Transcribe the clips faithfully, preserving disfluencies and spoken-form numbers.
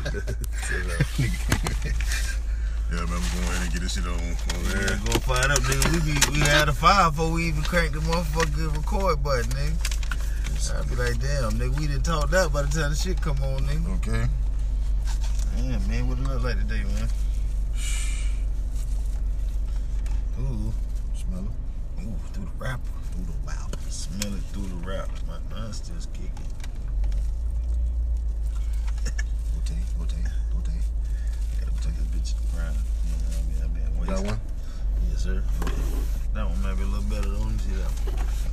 Yeah, man, I'm going ahead and get this shit on. Yeah, yeah, go fire up, nigga. We be we had a fire before we even cranked the motherfucking record button, nigga. I'd be like, damn, nigga, we didn't talk that by the time the shit come on, nigga. Okay. Yeah, man, what it look like today, man? Ooh, smell it. Ooh, through the wrapper, through the wrapper. Smell it through the wrapper. My mind's still kicking. Rotate, rotate, rotate. Gotta take this bitch to the ground. You know what I mean? I mean, You got one? Yes, sir. That one might be a little better though. Let me see that one.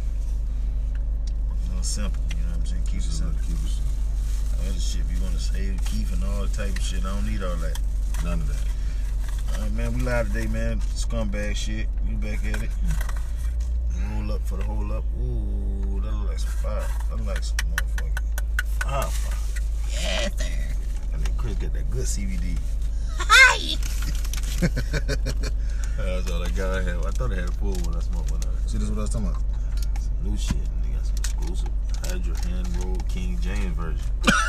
A little simple, you know what I'm saying? Keep it simple. Keep it simple. All that shit you want to save, keep and all type of shit. I don't need all that. None of that. All right, man, we live today, man. Scumbag shit. We back at it. Roll up for the whole up. Ooh, that look like some fire. That look like some motherfucking ah fire. Yeah, there. And then Chris got that good C B D. Hi. That's all I got. I had. I thought I had a full one. I smoked one. See, this is what I was talking about. Some new shit. And they got some exclusive Hydra hand rolled King James version.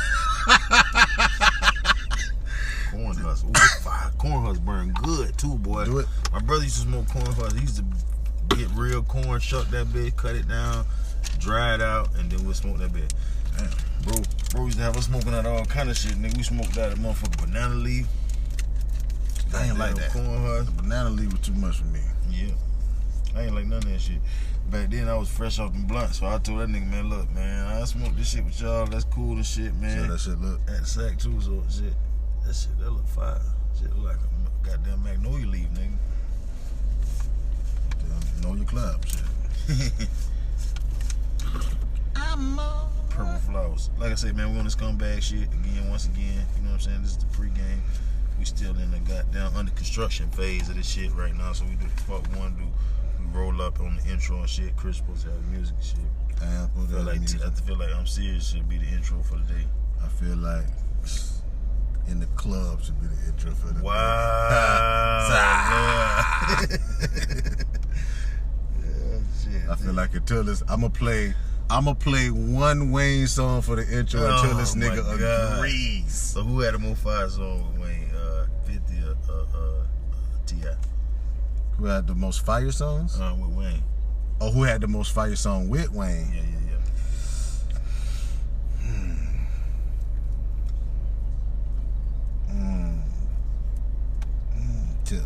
Corn husks. Ooh, it's fire. Corn husks burn good too, boy. Do it. My brother used to smoke corn husks. He used to get real corn, shuck that bitch, cut it down, dry it out, and then we'll smoke that bitch. Damn. Bro, bro used to have us smoking out all kind of shit, nigga. We smoked out a motherfucking banana leaf. I ain't like that. Corn husks. The banana leaf was too much for me. Yeah. I ain't like none of that shit. Back then, I was fresh off them blunts, so I told that nigga, man, look, man, I smoke this shit with y'all. That's cool and shit, man. See how that shit look? At the sack, too, so shit. That shit, that look fire. Shit look like a goddamn magnolia leaf, nigga. Damn, know your club, shit. I'm on. Purple flowers. Like I said, man, we on this scumbag shit again, once again. You know what I'm saying? This is the pregame. We still in the goddamn under construction phase of this shit right now, so we do the fuck we want to do. We roll up on the intro and shit. Chris supposed to have music and shit. I, am I feel like music. I feel like I'm serious should be the intro for the day. I feel like in the club should be the intro for the Wow. day. Yeah, shit, I feel like until this, I'ma play, I'ma play one Wayne song for the intro oh, until this nigga God. agrees. So who had the most fire song with Wayne? Uh, fifty or uh, uh, T I? Who had the most fire songs? Uh, with Wayne. Or who had the most fire song with Wayne? Yeah, yeah, yeah. Mm. Mm. Tip.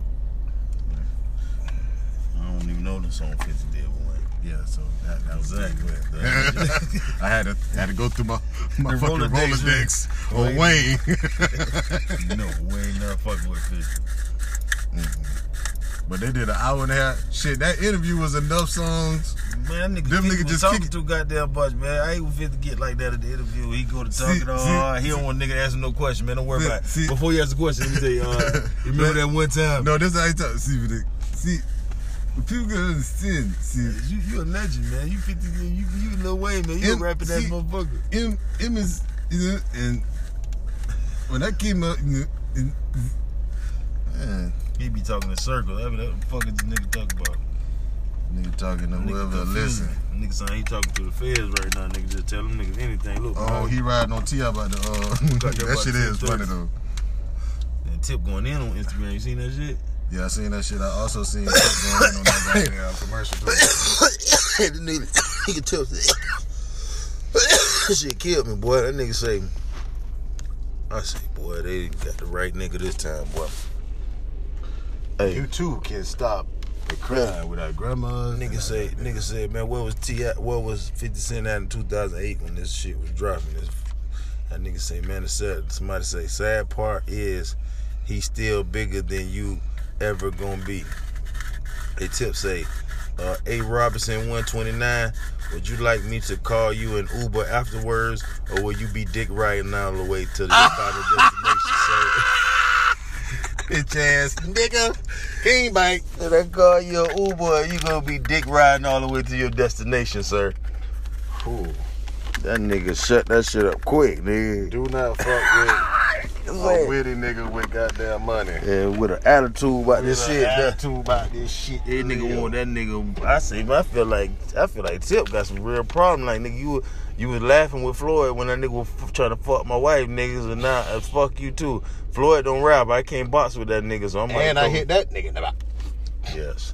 I don't even know the song fifty did with Wayne. Yeah, so that, that was Exactly. exactly. I had to had to go through my my The fucking Rolodex, Rolodex on Wayne. No, Wayne never fucking with fifty. Mm-hmm. But they did an hour and a half. Shit, that interview was enough songs. Man, that nigga, Them nigga niggas was just talking kick- too goddamn much, man. I ain't even fit to get like that at the interview. He go to talking See- all see- hard. He don't want nigga to ask him no question, man. Don't worry See- about it. see- Before you ask the question, let me tell you, uh, you remember that one time? No, this is how he talk. See, but they- see, people can understand. See, You, you a legend, man. You fifty, you, you Lil Wayne, man. You Him- rapping that see- motherfucker. him, him is, you know, and when that came out, you know, and, man, He be talking in circles. I mean, what the fuck is this nigga talking about? nigga talking to Nigga whoever confused listen. me. Nigga saying he talking to the feds right now. Nigga just tell them niggas anything. Look, Oh, man. he riding on T about the, uh, Got that that about shit is ten funny thirty. though. And Tip going in on Instagram. You seen that shit? Yeah, I seen that shit. I also seen Tip going in on that goddamn commercial too. The nigga, he can tell that shit killed me, boy. That nigga say, I say, boy, they got the right nigga this time, boy. Hey, You too can stop the crime without grandma. nigga say, nigga said, man, what was T I, what was fifty Cent at in two thousand eight when this shit was dropping? This, that nigga say, man, the sad, somebody say, sad part is he's still bigger than you ever gonna be. They Tip say, uh, A Robinson one twenty-nine, would you like me to call you an Uber afterwards, or will you be dick riding all the way to the final destination, sir? Bitch ass nigga, king bite. If I call you an Uber, you gonna be dick riding all the way to your destination, sir. Ooh. That nigga shut that shit up quick, nigga. Do not fuck with a witty nigga with goddamn money. Yeah, with an attitude about this With shit. an That, attitude about this shit. that nigga real. want that nigga. I say, I feel like I feel like Tip got some real problem. Like nigga, you You was laughing with Floyd when that nigga was f- trying to fuck my wife, niggas, and now uh, fuck you too. Floyd don't rap. I can't box with that nigga, so I'm like, And I hit that nigga in the back. Yes.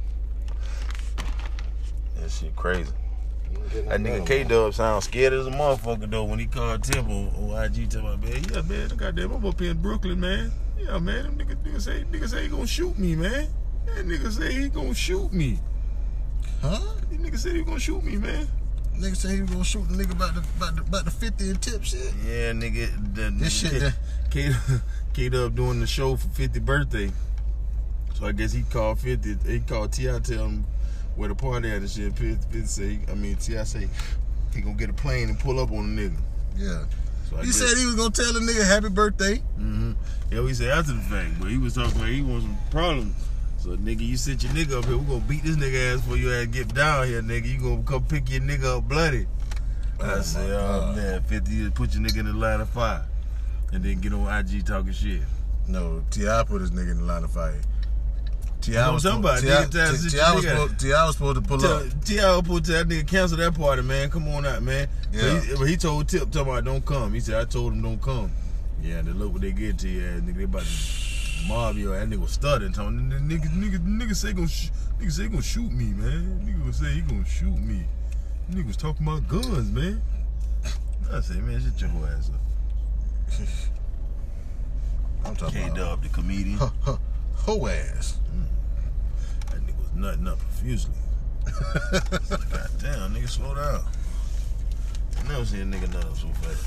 That shit crazy. That nigga K-Dub sounds scared as a motherfucker though when he called Tip on, on I G tell my man, yeah man, goddamn, I'm up here in Brooklyn, man. Yeah man, them niggas nigga say nigga say he gonna shoot me, man. That nigga say he gonna shoot me. Huh? That nigga said he gonna shoot me, man. Nigga say he was gonna shoot the nigga about the about the, about the fifty and Tip shit. Yeah, nigga, the, This shit that K K-Dub doing the show for fiftieth birthday. So I guess he called fifty. He called T I, tell him where the party at and shit. fifty say, I mean T I say he gonna get a plane and pull up on the nigga. Yeah. So I He guess, said he was gonna tell the nigga happy birthday. Mm-hmm. Yeah, he said after the fact, but he was talking about he want some problems. So nigga, you sit your nigga up here. We gonna beat this nigga ass for your ass get down here, nigga. You gonna come pick your nigga up bloody. Oh I said, my oh God. man, fifty, put your nigga in the line of fire, and then get on I G talking shit. No, T I put his nigga in the line of fire. T I I'm was talking supposed about, T nigga, I tell- T- sit T your I was nigga- supposed T I was supposed to pull up. T I put that nigga cancel that party, man. Come on out, man. Yeah. But he, but he told Tip, talking about don't come. He said I told him don't come. Yeah, and then look what they get to you, ass nigga. They about to mob you. That nigga was stuttering, talking. Nigga, nigga, nigga say gonna, sh- nigga say he gonna shoot me, man. Nigga was say he gonna shoot me. Nigga was talking about guns, man. I said, man, shut your whole ass up. I'm talking about K-Dub, the comedian. huh, huh, hoe ass. That nigga was nutting up profusely. God damn, nigga, slow down. I never seen a nigga nut up so fast.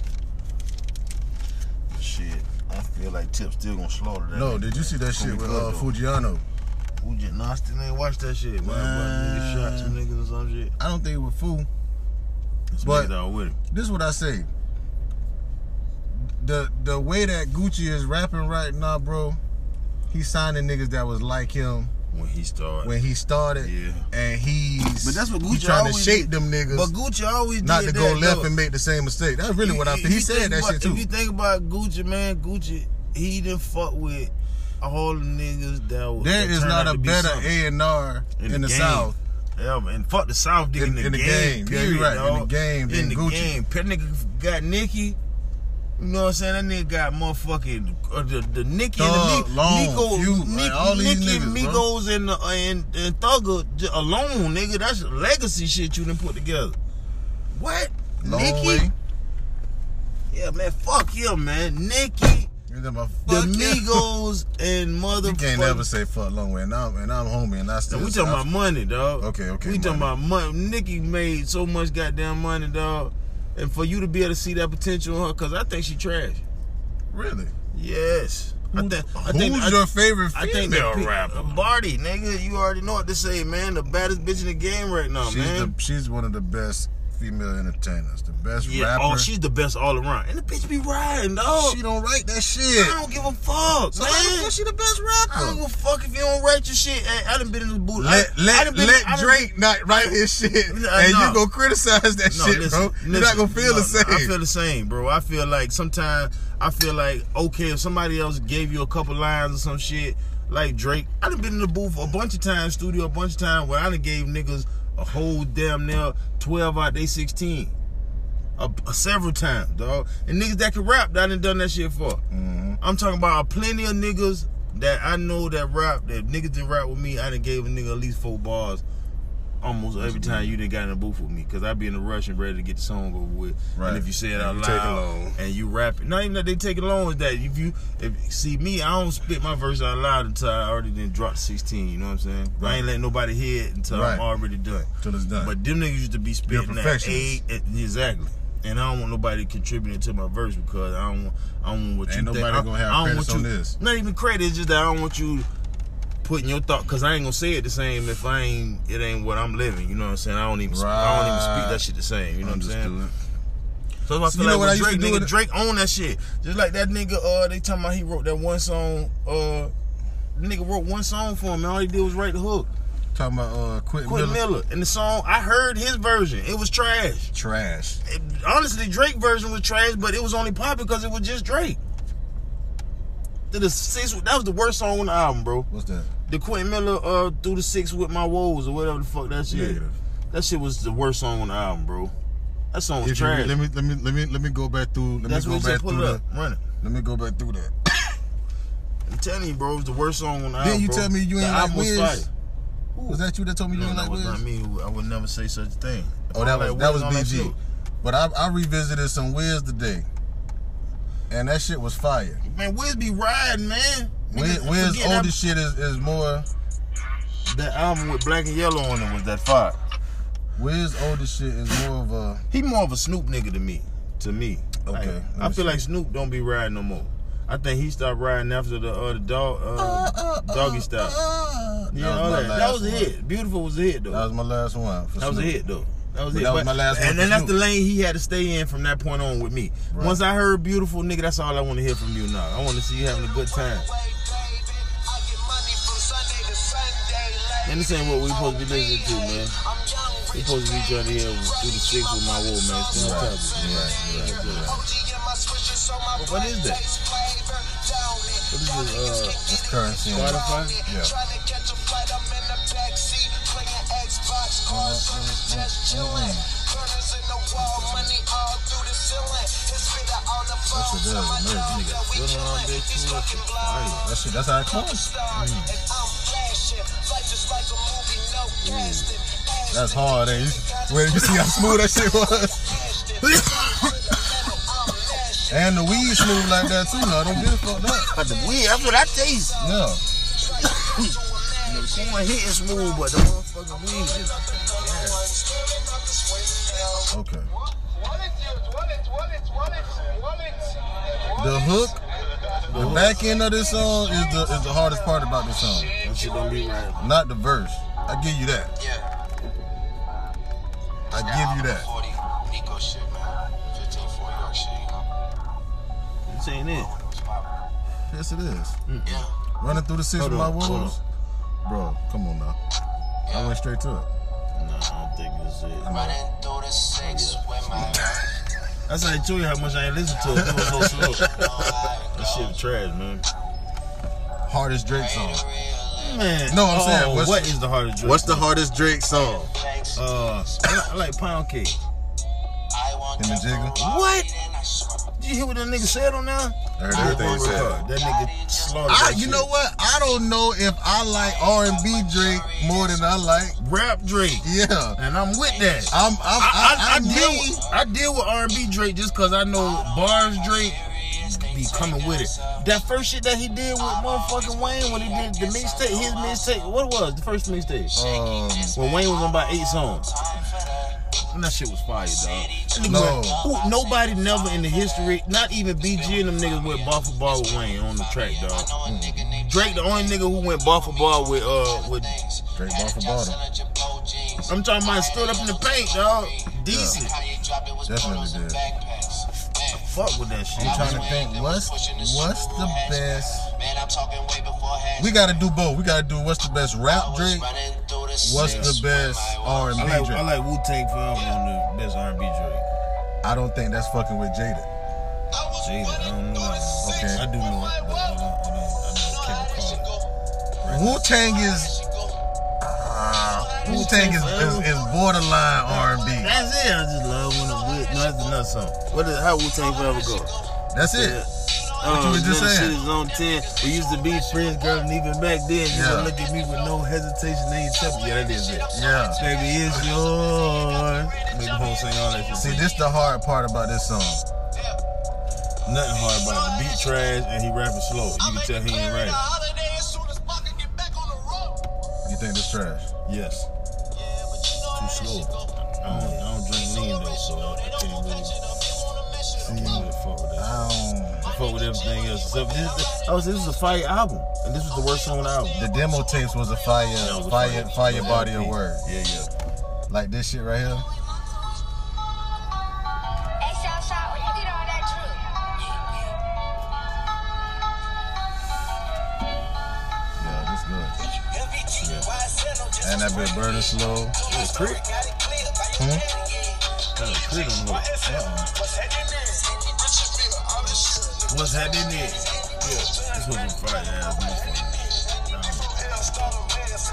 But shit, I feel like Tip still gonna slaughter that. No, nigga, did you see that man. shit Gonna be with good, uh, though. Fujiano? Fuji, no, I still ain't watched that shit. Man, Man. nigga shot some niggas or some shit. I don't think it was Fu. Some But- niggas out with him. This is what I say. The the way that Gucci is rapping right now, bro, he's signing niggas that was like him When he started. when he started, Yeah. and he's But that's what he Gucci trying to always shape did. them niggas But Gucci always not did to go that, left though. and make the same mistake. That's really You- what I if feel. He you said think that about, shit too. If you think about Gucci, man, Gucci, he didn't fuck with all the niggas that was. There that is turned not out a to be better something. A and R In in the the game. South. Yeah, man. Fuck the South nigga in, In- the in the game. game. Yeah, Period, you right. In the dog. game, In then the Gucci. game. That nigga got Nicki. You know what I'm saying? That nigga got motherfucking uh, the the Nicki and Thug, the Mi- Long, Migos, Few, Mi- like, all these Nicki, niggas, bro. Migos and the, and and Thugger j- alone, nigga. That's legacy shit you done put together. What? Long Nicki? way. Yeah, man. Fuck him, man. Nicki, You talking about the fuck yeah. Migos, and You motherfucker. can't never say fuck long way, and I'm and I'm homie, and I still. We talking I- about money, dog. Okay, okay, We talking money. about money. Nicki made so much goddamn money, dog. And for you to be able to see that potential in her, because I think she trash. Really. Yes. I think. I Who's think, I, your favorite I female think that pe- rapper? Barty, nigga. You already know what to say, man. The baddest bitch in the game right now, She's man. the she's one of the best female entertainers, the best yeah. rapper. Oh, she's the best all around. And the bitch be riding, dog. She don't write that I shit. don't give a fuck, So how the man. fuck she the best I don't rapper? give a fuck if you don't write your shit. Hey, I done been in the booth. I, Let I let done been, let I done Drake not write his shit, Nah, and nah. you go criticize that No, shit, listen, bro. You're listen, not gonna feel no, the same. I feel the same, bro. I feel like sometimes I feel like okay if somebody else gave you a couple lines or some shit like Drake. I done been in the booth a bunch of times, studio a bunch of times where I done gave niggas a whole damn near twelve out they sixteen. A, a several times, dog. And niggas that can rap, that I done done that shit for. Mm-hmm. I'm talking about plenty of niggas that I know that rap, that niggas didn't rap with me. I done gave a nigga at least four bars almost every time you done got in the booth with me. Because I be in the rush and ready to get the song over with. Right. And if you say it And out you take it loud long. and you rap it, not even that they take it long, is that if you if see me, I don't spit my verse out loud until I already done dropped sixteen, you know what I'm saying? I Right. ain't letting nobody hear it until Right. I'm already done. Till it's done. But them niggas used to be You're a spitting at perfectionist. eight, exactly. And I don't want nobody contributing to my verse because I don't, I don't want what Ain't you think. nobody I, gonna have I don't credits want on you, this. Not even credit, it's just that I don't want you putting your thought, because I ain't gonna say it the same if I ain't, it ain't what I'm living. You know what I'm saying? I don't even, I don't even speak that shit the same. You know what I'm saying? Understood. So that's why I So feel you know like what I with used to Drake, do nigga, with- Drake own that shit. Just like that nigga, uh, they talking about he wrote that one song, uh, the nigga wrote one song for him, and all he did was write the hook. Talking about uh, Quentin Quentin Miller. Miller. And the song, I heard his version. It was trash. Trash. It- honestly, Drake version was trash, but it was only popular because it was just Drake. The, the six, that was the worst song on the album, bro. What's that? The Quentin Miller, uh, through the six with my woes or whatever the fuck that shit. Negative. That shit was the worst song on the album, bro. That song was If you, trash. let me let me let me let me go back through. Let That's me what go he back said. Pull through it up. that. Run it. Let me go back through that. I'm telling you, bro, it was the worst song on the Then album. you bro. tell me you the ain't like album was Wiz. fire. Was that you that told me you No, ain't that like was Wiz? not me. I would never say such a thing. Oh, that was like that Wiz was on B G. Snoop. But I I revisited some Wiz today, and that shit was fire. Man, Wiz be riding, man. Wiz, Niggas Wiz forget oldest shit is, is more. That album with Black and Yellow on it was that fire. Wiz oldest shit is more of a. He more of a Snoop nigga to me. To me. Okay, Like, let I me feel see. like Snoop don't be riding no more. I think he stopped riding after the uh, the dog uh, Uh, uh, doggy uh, style. uh, yeah, that all was my that. last That was a one. hit. Beautiful was a hit though. That was my last one. For That was a Snoop. hit though. That was But it. that was But- my last one And for then that's the Snoop. lane he had to stay in from that point on with me. Right. Once I heard Beautiful, nigga, that's all I want to hear from you now. I want to see you having a good time. And this ain't what we supposed to be listening to, man. We supposed to be trying to hear through the six with my wool, man. It's Right, right. right, right, right. But what is that? What is this? Uh, It's currency. on it. Spotify? Yeah. That shit does amazing. Nigga, foot on that bitch too. That shit fire. That shit, that's how it comes. That's hard, ain't it? Wait, you see how smooth that shit was? And the weed smooth like that too. No, don't get it fucked up. But the weed, that's what I taste. Yeah. You know, the corn hitting smooth, but the motherfucking weed just. Okay. The hook, the back end of this song is the is the hardest part about this song. That shit don't be right. Not the verse. I give you that. I give you that. This ain't it. Yes, it is. Mm. Running through the six Hold with my on, hold wolves. Bro, come on now. I went straight to it. Nah, I don't think this is it. Running through the six with my That's how they tell you how much I ain't listen to it. It was so slow. That shit trash, man. Hardest Drake song. Man. No, I'm oh, saying, what's- what is the hardest drink? What's the hardest Drake song? Uh, I like, I like pound cake. Him and Jigga? What? Did you hear what that nigga said on there? I heard everything he said. That nigga slaughtered I, that you shit. know what? I don't know if I like R and B Drake more than I like. Rap Drake. Yeah. And I'm with that. I'm, I'm, I, I, I, I, I, deal need- with, I deal with R and B Drake just because I know bars Drake be coming with it. That first shit that he did with motherfucking Wayne when he did the mixtape, his mixtape, what it was, the first mixtape? Um, When Wayne was on about eight songs. And that shit was fire, dog. That nigga No. went- who- nobody never in the history, not even B G and them niggas went bar for bar with Wayne on the track, dog. Mm. Drake, the only nigga who went bar for bar with, uh, with, Drake ball for bottom. I'm talking about stood up in the paint, dog. Decent. Definitely did. Fuck with that shit. I'm trying to think, what's what's the best? We gotta do both. We gotta do what's the best rap Drake, what's the best R and I B like, I Drake. like Wu-Tang Forever on the best R and B Drake. I don't think that's fucking with Jada. Jada, I don't know that one. Okay. I do know it, but I don't, I don't, I don't can't recall it. Wu Tang is uh, Wu Tang is, is is borderline R and B. That's it. I just love when it's with. No, that's another song. What is, how Wu-Tang Forever go? That's it. What you was just man, saying. Shit is on ten. We used to be friends, girl, and even back then, you Yeah. would look at me with no hesitation. They ain't tell me, yeah, that is it. Yeah. Baby, it's yours. Make the whole sing all that shit. See, this the hard part about this song. Nothing hard about it. The beat trash and he rapping slow. You can tell he ain't right. You think this trash? Yes. Too slow. I don't, I don't drink lean though, so I can't really, can't really fuck with that. I don't. I fuck with everything else. Except this, I was, this was a fire album, and this was the worst song on the album. The demo tapes was a fire, That was a fire, fire that was body L P. of work. Yeah, yeah. Like this shit right here. Hey, Southside, where you get all that drip? Yeah, this good. And that bit burning slow. That was Crit. Hmm? That was Crit on the hook. What's happening there? Yeah, this was a fire ass motherfucker.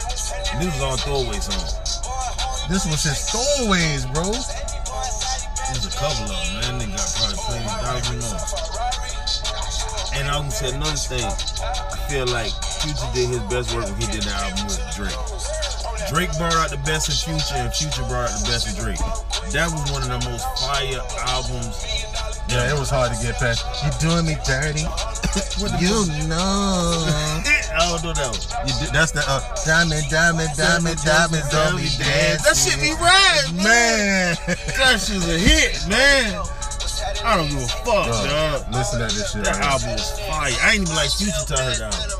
Um, This was on throwaway song. This was his throwaways, bro. There's a couple of them, man. They got probably plenty thousand more. And I was gonna say another thing. I feel like Future did his best work when he did the album with Drake. Drake brought out the best in Future, and Future brought out the best in Drake. That was one of the most fire albums. Yeah, it was hard to get past. You doing me dirty? You know. I don't know that one. You do, that's the uh, diamond, diamond, diamond, diamonds on me dance. That shit be right, man. That shit's a hit, man. I don't give a fuck, Bro, dog. listen to this shit. That right album was fire. I ain't even like Future till I heard that album.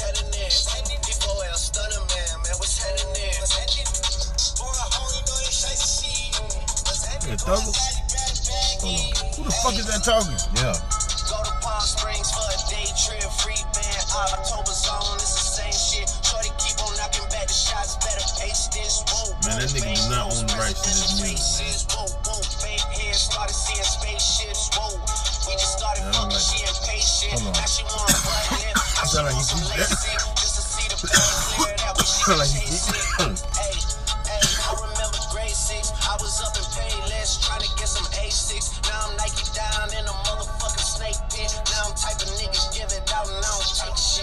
Hey, Thugger? Hold on. Who the fuck is that talking? Yeah. Go to Palm Springs for a day trip, free band, October zone, it's the same shit. Shorty keep on knocking back the shots, better pace this. Whoa, Man, that nigga does not own the rights to this music. Whoa, whoa, fake hair, started seeing spaceships. Whoa, we just started I don't fucking, like she impatient. Hold on. Now she wanna butt in. I sound like he some keep that. LASIK, just to see the pain clear that we Sound like he keep that. Hey, hey, I remember grade six. I was up in Payless trying to get some A six. Now I'm Nike down in a motherfucking snake pit. Now I'm type of niggas give it out and I don't take shit.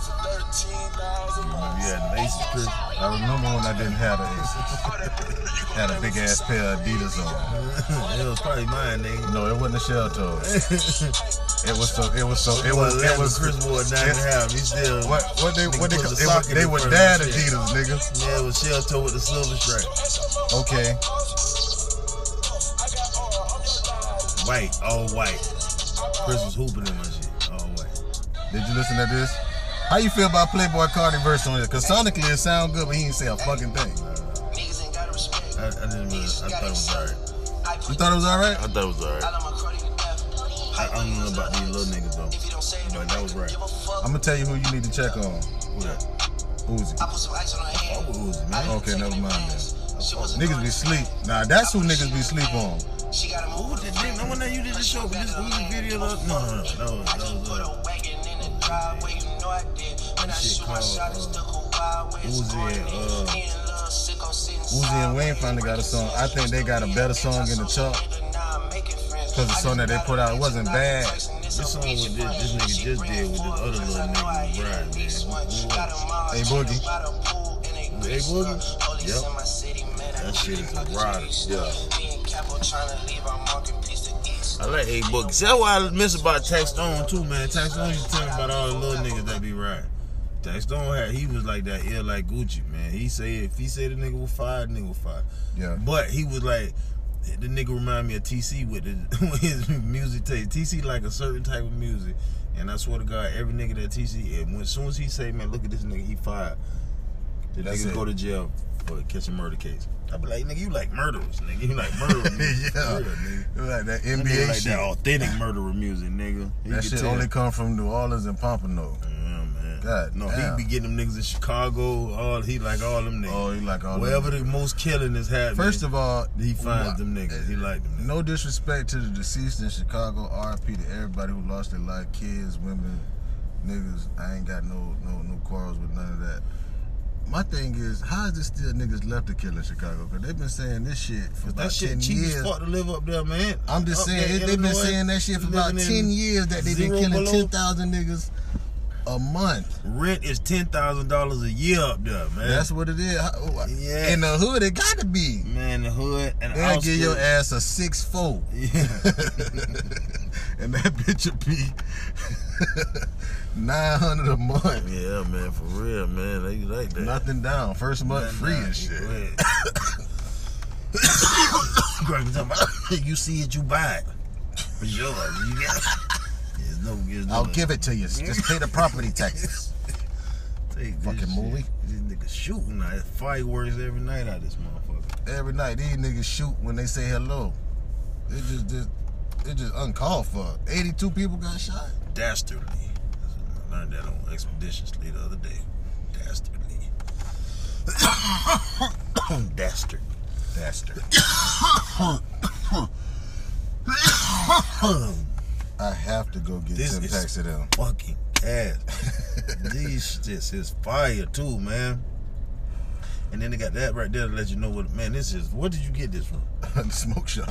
Yeah, the Aces Chris. I remember when I didn't have a had a big ass pair of Adidas on. It was probably mine, nigga. No, it wasn't a shell toe. It was so. It was so. It was. It was. Chris wore nine and a half. He still. What? What they? What they? Nigga put the It sock was, in they the were front of dad that shit. Adidas, nigga. Yeah, it was shell toe with the silver stripe. Okay. White, all white. Chris was hooping in my shit, all white. Did you listen to this? How you feel about Playboy Cardi verse on it? Cause sonically it sound good, but he ain't say a fucking thing. Niggas ain't got respect. I, I didn't really. I thought it was alright. You thought it was alright? I thought it was alright. I, I don't know about these little niggas though. But that was right. I'm gonna tell you who you need to check on. Who that? Uzi. I put some ice on her hand. Oh, Uzi, man. Okay, never mind then. Niggas be sleep. Nah, that's who niggas be sleep on. She got a Who was that nigga? No one that you did the show with this Uzi video? No, no, no. That was, that was uh, that shit called uh, Uzi and uh, Uzi and Wayne finally got a song. I think they got a better song in the chart. Cause the song that they put out wasn't bad. this song with this, this nigga just did with this other little nigga was right, man. Hey Boogie. Hey Boogie? Yep. That shit is a rider. Yeah. I like A Boogie. See, that's why I miss about Tax Stone too, man. Tax Stone used to tell me about all the little niggas that be riding. Tax Stone had, he was like that, ill like Gucci, man. He say if he said the nigga was fired, the nigga was fired. Yeah. But he was like, the nigga remind me of T C with, his, with his music taste. T C like a certain type of music, and I swear to God, every nigga that T C, and when, as soon as he say, man, look at this nigga, he fired. The That's nigga it. go to jail for catch a murder case. I be like, nigga, you like murderers, nigga. You like murderer music. Yeah. For real, nigga. It was like that That N B nigga A like shit. that authentic murderer music, nigga. You That can shit tell. only come from New Orleans and Pompano. Yeah, man. God no, damn. he be getting them niggas in Chicago. All he like all them niggas. Oh, he like all Wherever them. the most killing is happening. First of all, he finds them niggas. He like them niggas. no disrespect to the deceased in Chicago, R I P to everybody who lost their life, kids, women, niggas. I ain't got no no no quarrels with none of that. My thing is, how is there still niggas left to kill in Chicago? Because they've been saying this shit for about That shit ten cheap years. as fuck to live up there, man. I'm just Up saying, there in it, they've been Illinois, saying that shit for about living ten in years that they've been zero killing below. ten thousand niggas a month. Rent is ten thousand dollars a year up there, man. That's what it is. How- Yeah. In the hood, it got to be. man, the hood and the They'll give your outskirts. ass a six four. Yeah. And that bitch will be nine hundred a month. Yeah, man, for real, man. They like that. Nothing down. First month Nothing free down. and shit. Greg, talking about, you see it, you buy it. It's yours. You got it. There's no, there's no I'll give it to you. Just pay the property taxes. Take this fucking shit. movie. These niggas shooting now. Fireworks every night out of this motherfucker. Every night these niggas shoot when they say hello. It just, just it just uncalled for. eighty-two people got shot. Dastardly. I learned that on Expeditiously the other day. Dastardly. Dastard. Dastard. I have to go get This ten is packs of them. fucking ass. These shits is fire too, man. And then they got that right there to let you know what, man, this is, where did you get this from? The smoke shop.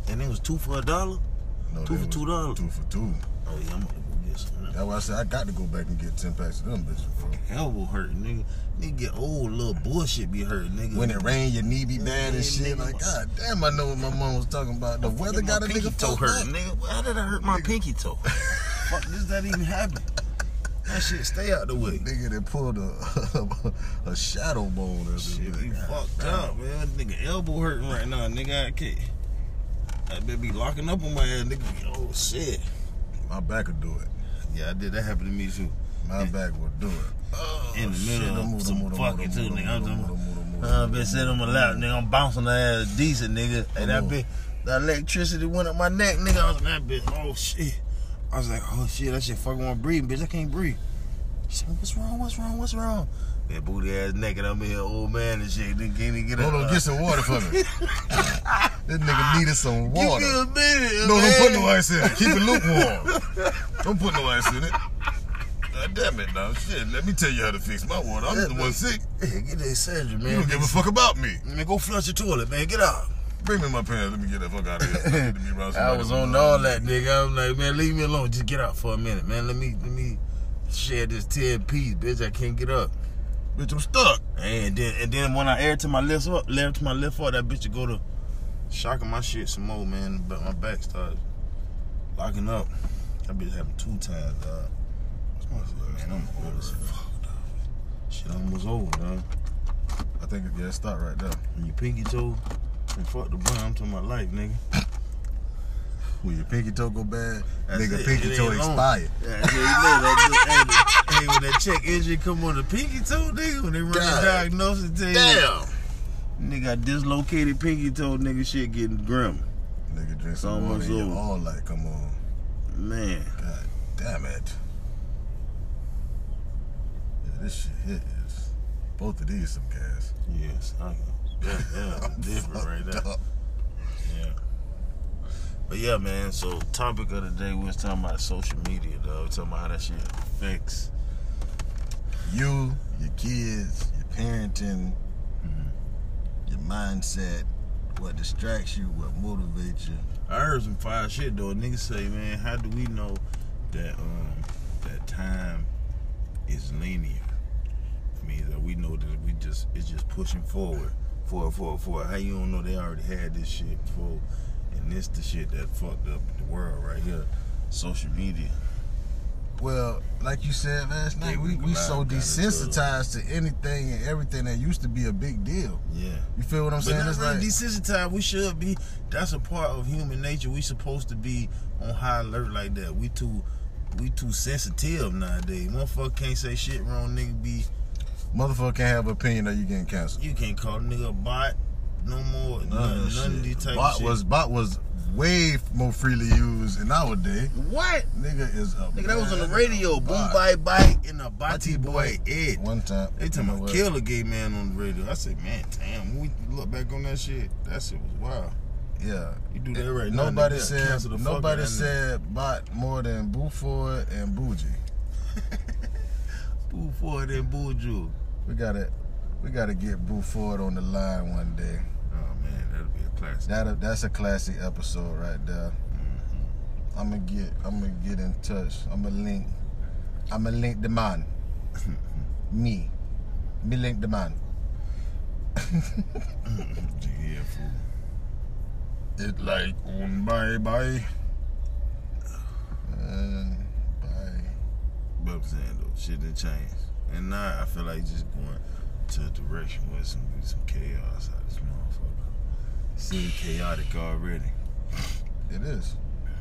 And it was two for a dollar? No, Two they for was two dollars? Two for two. Oh, yeah, I'm gonna go get some. That's why I said I got to go back and get ten packs of them bitches, bro. Elbow hurt, nigga. Nigga get old, little bullshit be hurt, nigga. When it rain, your knee be bad Yeah, and shit. nigga. Like, god damn, I know what my mom was talking about. The weather My got a pinky nigga toe fucked hurt, up. nigga. How did I hurt my pinky toe? Fuck, does that even happen? That shit stay out the way. Nigga that pulled a a shadow bone. Or Shit, something. be God fucked damn. up, man. That nigga elbow hurting right now, nigga. I can't. I better be locking up on my ass, nigga. Oh shit. My back would do it. Yeah, I did. That happened to me too. My back would do it. Oh, In the shit. middle Move, of move, some move, fucking move, too, move, nigga. I'm move, just, move, move, move, I've move, been move, sitting on my move, lap, move. nigga. I'm bouncing the ass decent, nigga. And that Come on. bitch, the electricity went up my neck, nigga. I was in that bitch. Oh shit. I was like, oh shit, that shit fucking want to breathe, bitch. I can't breathe. She said, what's wrong? What's wrong? What's wrong? That booty ass naked. I'm here, old man and shit. Then can't even get up. Hold on, get some water for me. This nigga needed some water. Give me a minute, No, man. don't put no ice in it. Keep it lukewarm. Don't put no ice in it. God damn it, now. Shit, let me tell you how to fix my water. I'm the one sick. Hey, get that Sandra, man. You don't give a fuck about me. Man, go flush your toilet, man. Get out. Bring me my pants. Let me get that fuck out of here. I need to be around I somebody was who on knows. all that, nigga. I'm like, man, leave me alone. Just get out for a minute, man. Let me, let me share this ten piece, bitch. I can't get up. Bitch, I'm stuck. And then, and then when I air to my lift up, air to my lift up, that bitch would go to shocking my shit some more, man. But my back started locking up. That bitch happened two times, dog. Man, I'm old as fuck, dog. Shit almost over, dog. I think, yeah, it stopped right there. When your pinky toe and fuck the bun, I'm talking about life, nigga. When your pinky toe go bad, That's nigga, it. pinky It toe ain't long. expired. Yeah, yeah, you know that. Hey, hey, when that check engine come on the pinky toe, nigga, when they run God. the diagnosis, tell you, Damn. nigga got dislocated pinky toe, nigga, shit getting grim. Nigga, drink It's some water almost and your over. all light come on. Man. God damn it. Yeah, this shit hit is both of these some gas. Yes, I yeah, yeah, different right there. Up. Yeah. But yeah, man, so topic of the day, we was talking about social media, though. We talking about how that shit affects. You, your kids, your parenting, your mindset, what distracts you, what motivates you. I heard some fire shit, though. Niggas say, man, how do we know that um that time is linear? I mean, that we know that we just, it's just pushing forward. For, for, for. How you don't know they already had this shit before? And this the shit that fucked up the world right here. Social media. Well, like you said last night, Yeah, we, we we so live kinda desensitized to anything and everything that used to be a big deal. Yeah. You feel what I'm But saying? not It's really like, desensitized. We should be. That's a part of human nature. We supposed to be on high alert like that. We too, we too sensitive nowadays. Motherfucker can't say shit wrong. Nigga be. motherfucker can't have an opinion or you getting canceled. You can't call a nigga a bot no more. None, None none, of that of shit. these type Bot of shit. was bot was way more freely used in our day. What? Nigga is a Nigga, that was on the bad radio. Boom, bot. bye, bye, and a body boy Ed. One time. They talking you know about what? kill a gay man on the radio. I said, man, damn. When we look back on that shit, that shit was wild. Yeah. You do that right now. Nobody nigga, said cancel the fuck out nobody of that said bot more than Buford and Bougie. nigga. Boo for it and boo Jew. We gotta we gotta get Buford on the line one day. Oh man, that'll be a classic. That that's a classic episode right there. Mm-hmm. I'm gonna get I'm gonna get in touch. I'm gonna link. I'm gonna link the man. Me. Me link the man. Yeah, fool. It like on bye bye. And bye. But I'm saying though, shit didn't change. And now I feel like just going to a direction where it's gonna be some chaos out of this motherfucker. Seem chaotic already. It is.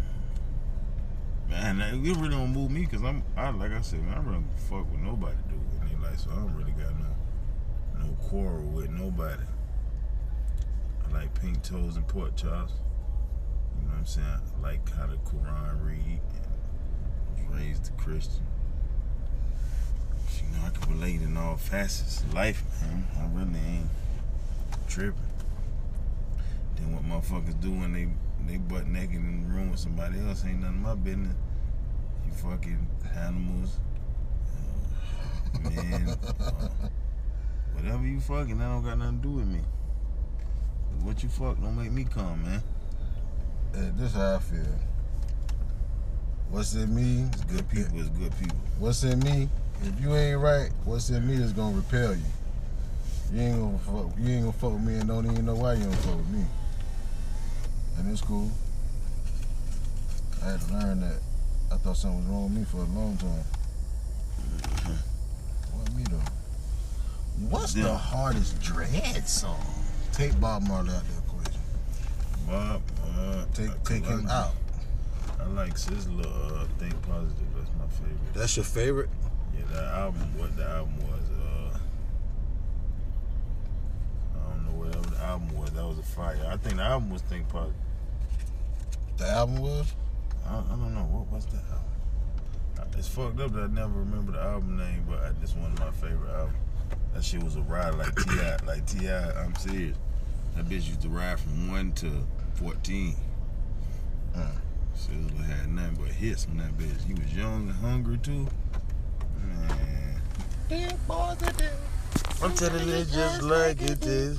Man, that- it really don't move me because I'm, I like I said, man, I really don't fuck with nobody dude in their life, so I don't really got no, no quarrel with nobody. I like pink toes and pork chops. You know what I'm saying? I like how the Quran read. And was raised a Christian. You know, I can relate in all facets of life, man. I really ain't tripping. Then what motherfuckers do when they they butt naked in the room with somebody else ain't none of my business. You fucking animals, uh, man, uh, whatever you fucking, that don't got nothing to do with me. What you fuck don't make me come, man. Hey, this how I feel. What's in me? It's good people. It's good people. What's in me? If you ain't right, what's in me is gonna repel you. You ain't gonna fuck. You ain't gonna fuck with me and don't even know why you don't fuck with me. And it's cool. I had to learn that. I thought something was wrong with me for a long time. What me though? What's Yeah. the hardest dread song? Take Bob Marley out the equation. Bob, uh, Take I- take him I- out. I like Sizzler, uh, Think Positive. That's my favorite. That's your favorite? Yeah, that album, what the album was, uh, I don't know whatever the album was. That was a fire. I think the album was Think Positive. The album was? I, I don't know. What was that album? It's fucked up that I never remember the album name, but I, this one of my favorite albums. That shit was a ride like T I Like T I I'm serious. That bitch used to ride from one to fourteen. Uh. Sizzler had nothing but hits on that bitch. He was young and hungry too. Man. Think positive. I'm telling it just like it is.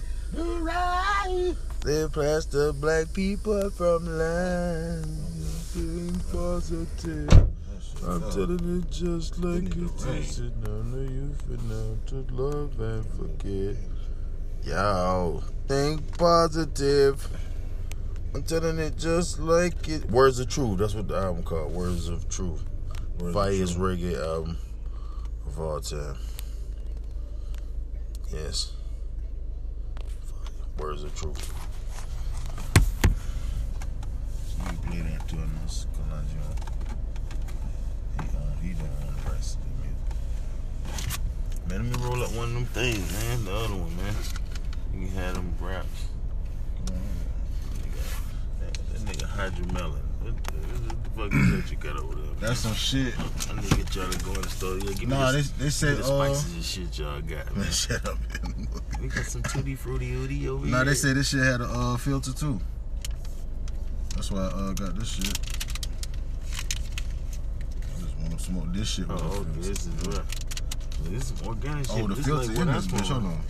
They plaster black people from line. Being positive. I'm telling it just like it is. And on the youth and now to love and forget. Yo, think positive. I'm telling it just like it. Words of Truth. That's what the album called. Words of Truth. Words of Fire's Truth. reggae album of all time. Yes. Words of Truth. So you play that to us, Kalanjo. He on, he don't own the rest of the music. Man, let me roll up one of them things, man. The other one, man. You can have them raps. That, that nigga Hydromelon. What the, what the fuck is that you got over there, man? That's some shit. I need to get y'all to go in the store. Yeah, give me Nah, this, they, they give said, me the uh, spices and shit y'all got, man. man, shut up. We got some Tutti Frutti Ooty over Nah, here. they said this shit had a uh, filter too. That's why I uh, got this shit. I just want to smoke this shit with Oh, a okay, filter. this is right. So this is organic shit. Oh, the This filter like in what I this bitch. smoke. Hold on.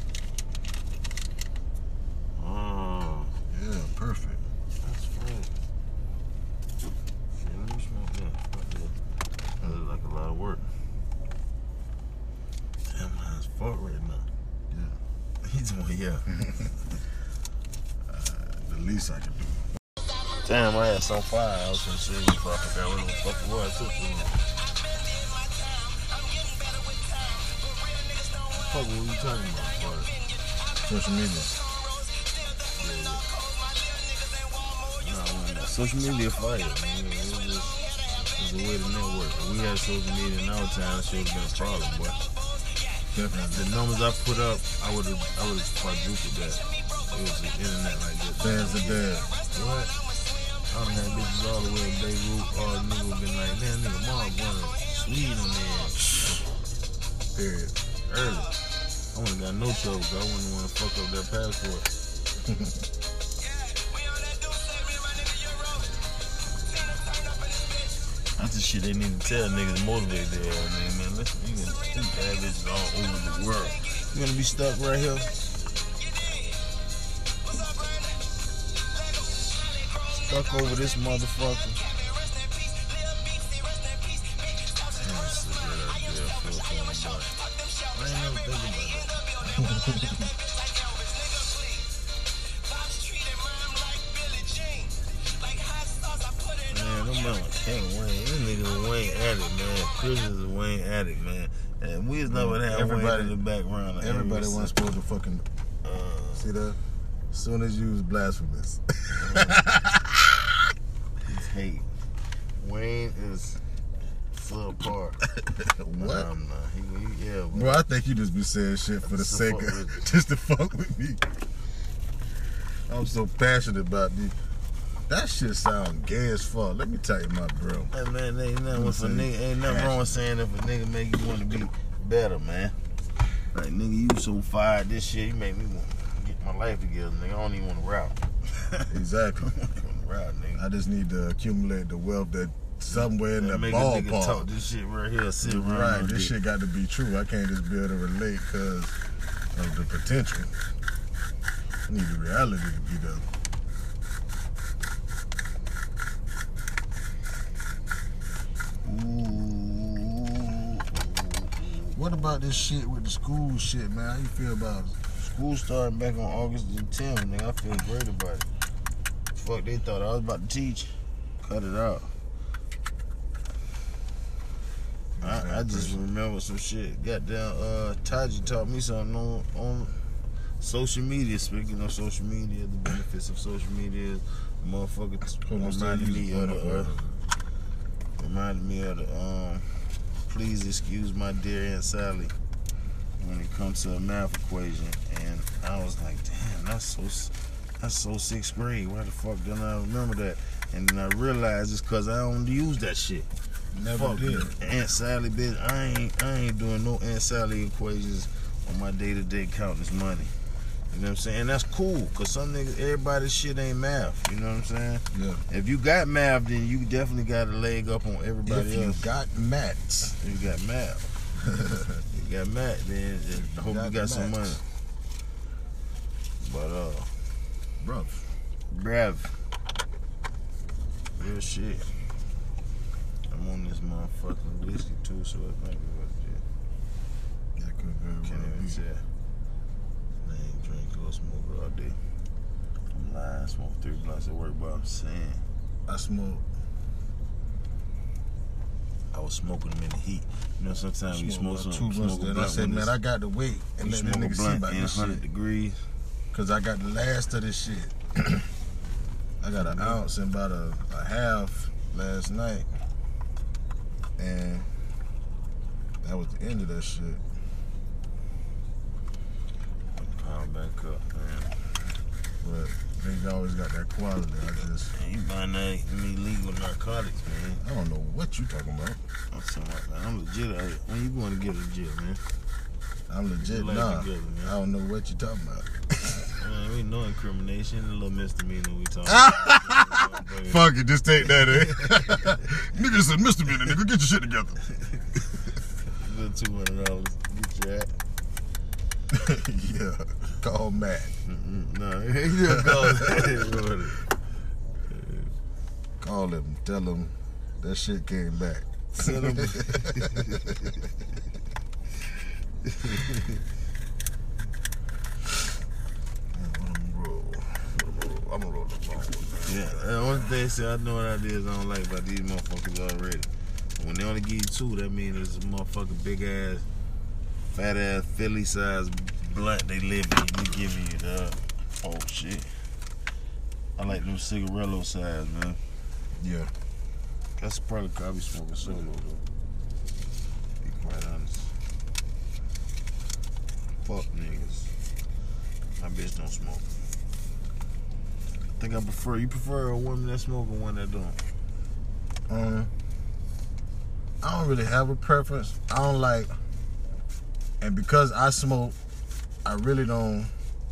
Oh, Yeah, perfect. that's right. Yeah, let me smoke that. Fuck that. That looks like a lot of work. Damn, high as fuck right now. Yeah. He's one, yeah. uh, the least I can do. Damn, I had some fire. I was gonna show you if I forgot what the fuck it was. I took from you. Fuck, what were you talking about? Fuck. Social media. Nah, man, social media fire, man. It was just it was a way to network. If we had social media in our time, that shit would have been a problem, boy. Definitely. The numbers I put up, I would have I would have quadrupled that. It was the internet like that. Bands are dead. What? I done had bitches all the way in Beirut. All the niggas would been like, damn, nigga, mom going to Sweden on their ass. Period. Early. I wouldn't got no trouble, because I wouldn't want to fuck up that passport. That's the shit they need to tell niggas to motivate their ass, man. Man, listen, you can think bad bitches all over the world. You gonna be stuck right here? Stuck over this motherfucker. Damn, that's a good idea. I feel so much. I ain't never think about that. Man, them man like King Wayne. This nigga Wayne addict, man. Chris is a Wayne addict, man. And we was never had Everybody- Wayne in the background. Like Everybody every wasn't supposed to fucking Uh, see that. As soon as you was blasphemous. He's hate. Wayne is subpar. What? Nah, I'm not. He, he, yeah, Bro, I think you just be saying shit for the Just to sake fuck of with you. just to fuck with me. I'm so passionate about me. That shit sound gay as fuck. Let me tell you my bro. Hey, man, ain't nothing with a nigga. Ain't nothing wrong with saying if a nigga make you want to be better, man. Like, nigga, you so fired this shit, you make me want to get my life together, nigga. I don't even want to rap. Exactly. I don't even want to rap, nigga. I just need to accumulate the wealth that somewhere in That the make a nigga talk ballpark. this shit right here, sit around. Right, on this dick. shit got to be true. I can't just be able to relate because of the potential. I need the reality to be there. what about this shit with the school shit, man? How you feel about it? School starting back on August the tenth, nigga. I feel great about it. Fuck, they thought I was about to teach. Cut it out. I, I just remember some shit. Goddamn, uh, Taji taught me something on, on social media. Speaking of social media, the benefits of social media, motherfucker reminded me of the, uh, reminded me of the, um, please excuse my dear Aunt Sally when it comes to a math equation. And I was like, damn, that's so, that's so sixth grade. Why the fuck didn't I remember that? And then I realized it's cause I don't use that shit. Never Fuck did. Aunt Sally, bitch. I ain't, I ain't doing no Aunt Sally equations on my day-to-day counting this money. You know what I'm saying? And that's cool, cause some niggas, everybody's shit ain't math. You know what I'm saying? Yeah. If you got math, then you definitely got a leg up on everybody If you else. got maths. If you got math. You got math, then I hope got you got some money. maths. But uh, Bruv. bruv, real shit. I'm on this motherfucking whiskey too, so it might be what it is. That could very Can't well even be. tell. I ain't drink or smoke all day. I'm lying, smoke three blunts at work, but I'm saying I smoke. I was smoking them in the heat. You know, sometimes you smoke about some, two smoke blunts. a Then I blunt said, when man, it's- I got to wait and you let that smoke a nigga see blunt about in this one hundred shit. degrees. Cause I got the last of this shit. I got an ounce and about a, a half last night. And that was the end of that shit. Power back up, man. But nigga always got that quality. I just, Man, you buying that illegal narcotics, man. I don't know what you talking about. I'm talking about, man. I'm legit out here. When you going to get legit, man? I'm legit Your life nah. together, man. I don't know what you talking about. Man, we no incrimination, a little misdemeanor we talking about. Fuck it, just take that in. Nigga said misdemeanor, nigga, get your shit together. Little two hundred dollars. Get your act. Yeah, call Matt. Mm-mm, no, he just goes. Call him, tell him that shit came back. Tell him. I'm gonna roll the long one, man. Yeah, the only thing say I know what ideas I don't like about these motherfuckers already. When they only give you two, that means it's a motherfucking big ass, fat ass Philly size blunt they live in. They giving you the oh shit. I like them cigarello size, man. Yeah. That's probably because I be smoking solo though. Be quite honest. Fuck niggas. My bitch don't smoke. I think I prefer, you prefer a woman that smoke or one that don't? Um, I don't really have a preference. I don't like, and because I smoke, I really don't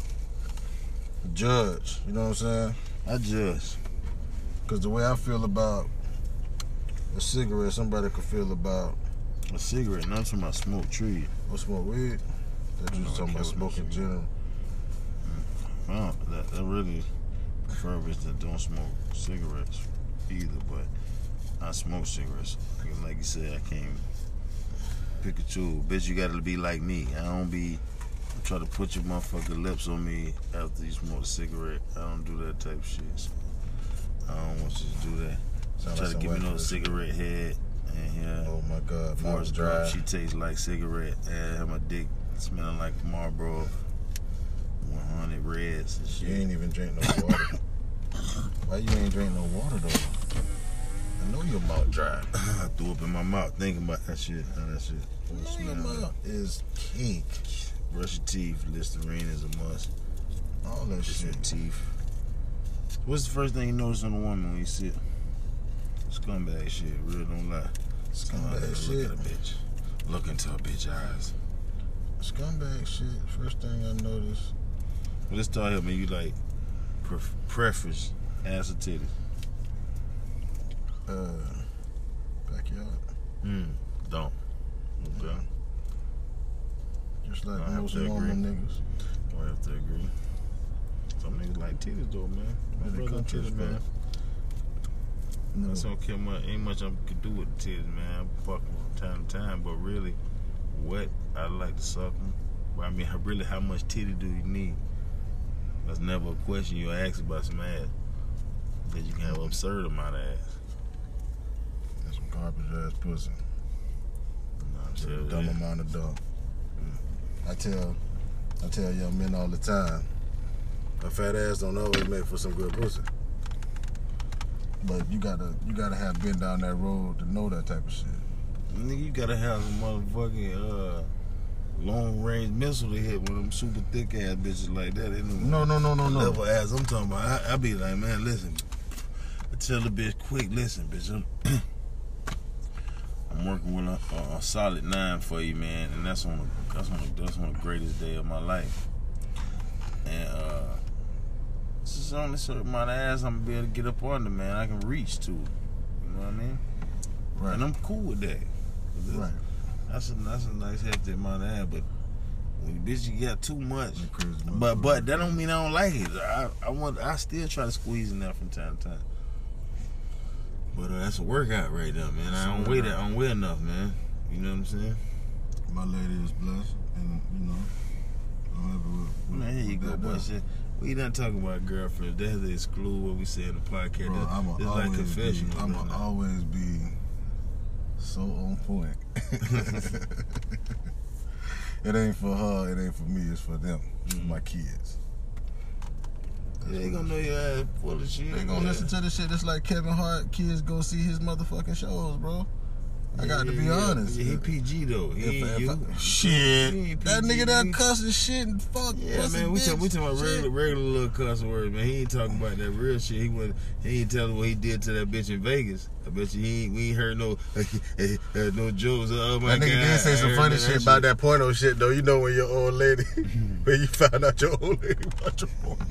judge. You know what I'm saying? I judge. Because the way I feel about a cigarette, somebody could feel about A cigarette, not talking about smoke tree. or smoke weed. That you No, was talking I about care what smoking that general. No, that, that really prefer bitches that don't smoke cigarettes either, but I smoke cigarettes. Like, like you said, I can't pick a choose. Bitch, you gotta be like me. I don't be try to put your motherfucking lips on me after you smoke a cigarette. I don't do that type of shit. So I don't want you to do that. Sound Try like to give some me no white person. cigarette head. And yeah, Oh my God, before mouth it's dry. dry, she tastes like cigarette. And have my dick smelling like Marlboro one hundred Reds and shit. You ain't even drink no water. Why you ain't drink no water though? I know your mouth dry. I threw up in my mouth thinking about that shit. How that shit. I know your smell like. mouth is cake. Brush your teeth. Listerine is a must. All that Brush your shit. teeth. What's the first thing you notice on a woman when you see it? Scumbag shit. Real, don't lie. Scumbag Look shit. at a bitch. Look into a bitch eyes. Scumbag shit. First thing I noticed. Well, let's start here, man. You like pref- preference ass or titties? Uh, backyard. Hmm. Don't. Okay. Just like I have most to normal agree. niggas. I have to agree. Some niggas like titties though, man. My Yeah, they brother come to titties, us, man. No. I just don't care much. Ain't much I can do with the titties, man. I fuck them from time to time, but really, wet, I like to suck them. But I mean, how- really, how much titty do you need? That's never a question you ask about some ass. Because you can have an absurd amount of ass. That's some garbage ass pussy. You know what I'm With a saying? dumb amount of dumb. I tell, I tell young men all the time, a fat ass don't always make for some good pussy. But you gotta, you gotta have been down that road to know that type of shit. Nigga, you gotta have some motherfucking uh, long range missile to hit one of them super thick ass bitches like that. They don't No, no, no, no, no. level ass I'm talking about. I, I be like, man, listen. I tell the bitch quick, listen, bitch. I'm, I'm working with a, a, a solid nine for you, man, and that's on the, that's on the, that's on the greatest day of my life. And uh, this is only certain amount of ass I'm gonna be able to get up under, man. I can reach to. You know what I mean? Right. And I'm cool with that. Right. That's a that's a nice hefty amount of ass, but when you bitch you got too much. You crazy But motherfucker. but that don't mean I don't like it. I I want I still try to squeeze in there from time to time. But uh, that's a workout right there, man. I don't weigh that. I don't weigh enough, man. You know what I'm saying? My lady is blessed, and you know, I don't ever. with- Man, here you with go, that boy. down. Shit. We not talking about girlfriends. That's to exclude what we say in the podcast. Bro, That- I'ma it's always like be, confessional. I'ma man. always be so on point. It ain't for her, it ain't for me, it's for them, it's for my kids. That's They what gonna know it's your ass full of shit. for. They gonna man. listen to this shit. It's like Kevin Hart. Kids go see his motherfucking shows, bro. I got to be Yeah, yeah. honest. Yeah, he P G though. He If- ain't if you. I- shit, He ain't that P G, nigga that he- cussing shit and fuck. Yeah, pussy man, we bitch, talking we talking about shit. regular, regular little cuss words, man. He ain't talking about that real shit. He went, he ain't telling what he did to that bitch in Vegas. I bet you he ain't, we ain't heard no, uh, no jokes. Oh my That nigga god, did say I some heard funny that shit about that porno shit though. You know when your old lady, when you found out your old lady watch your porno.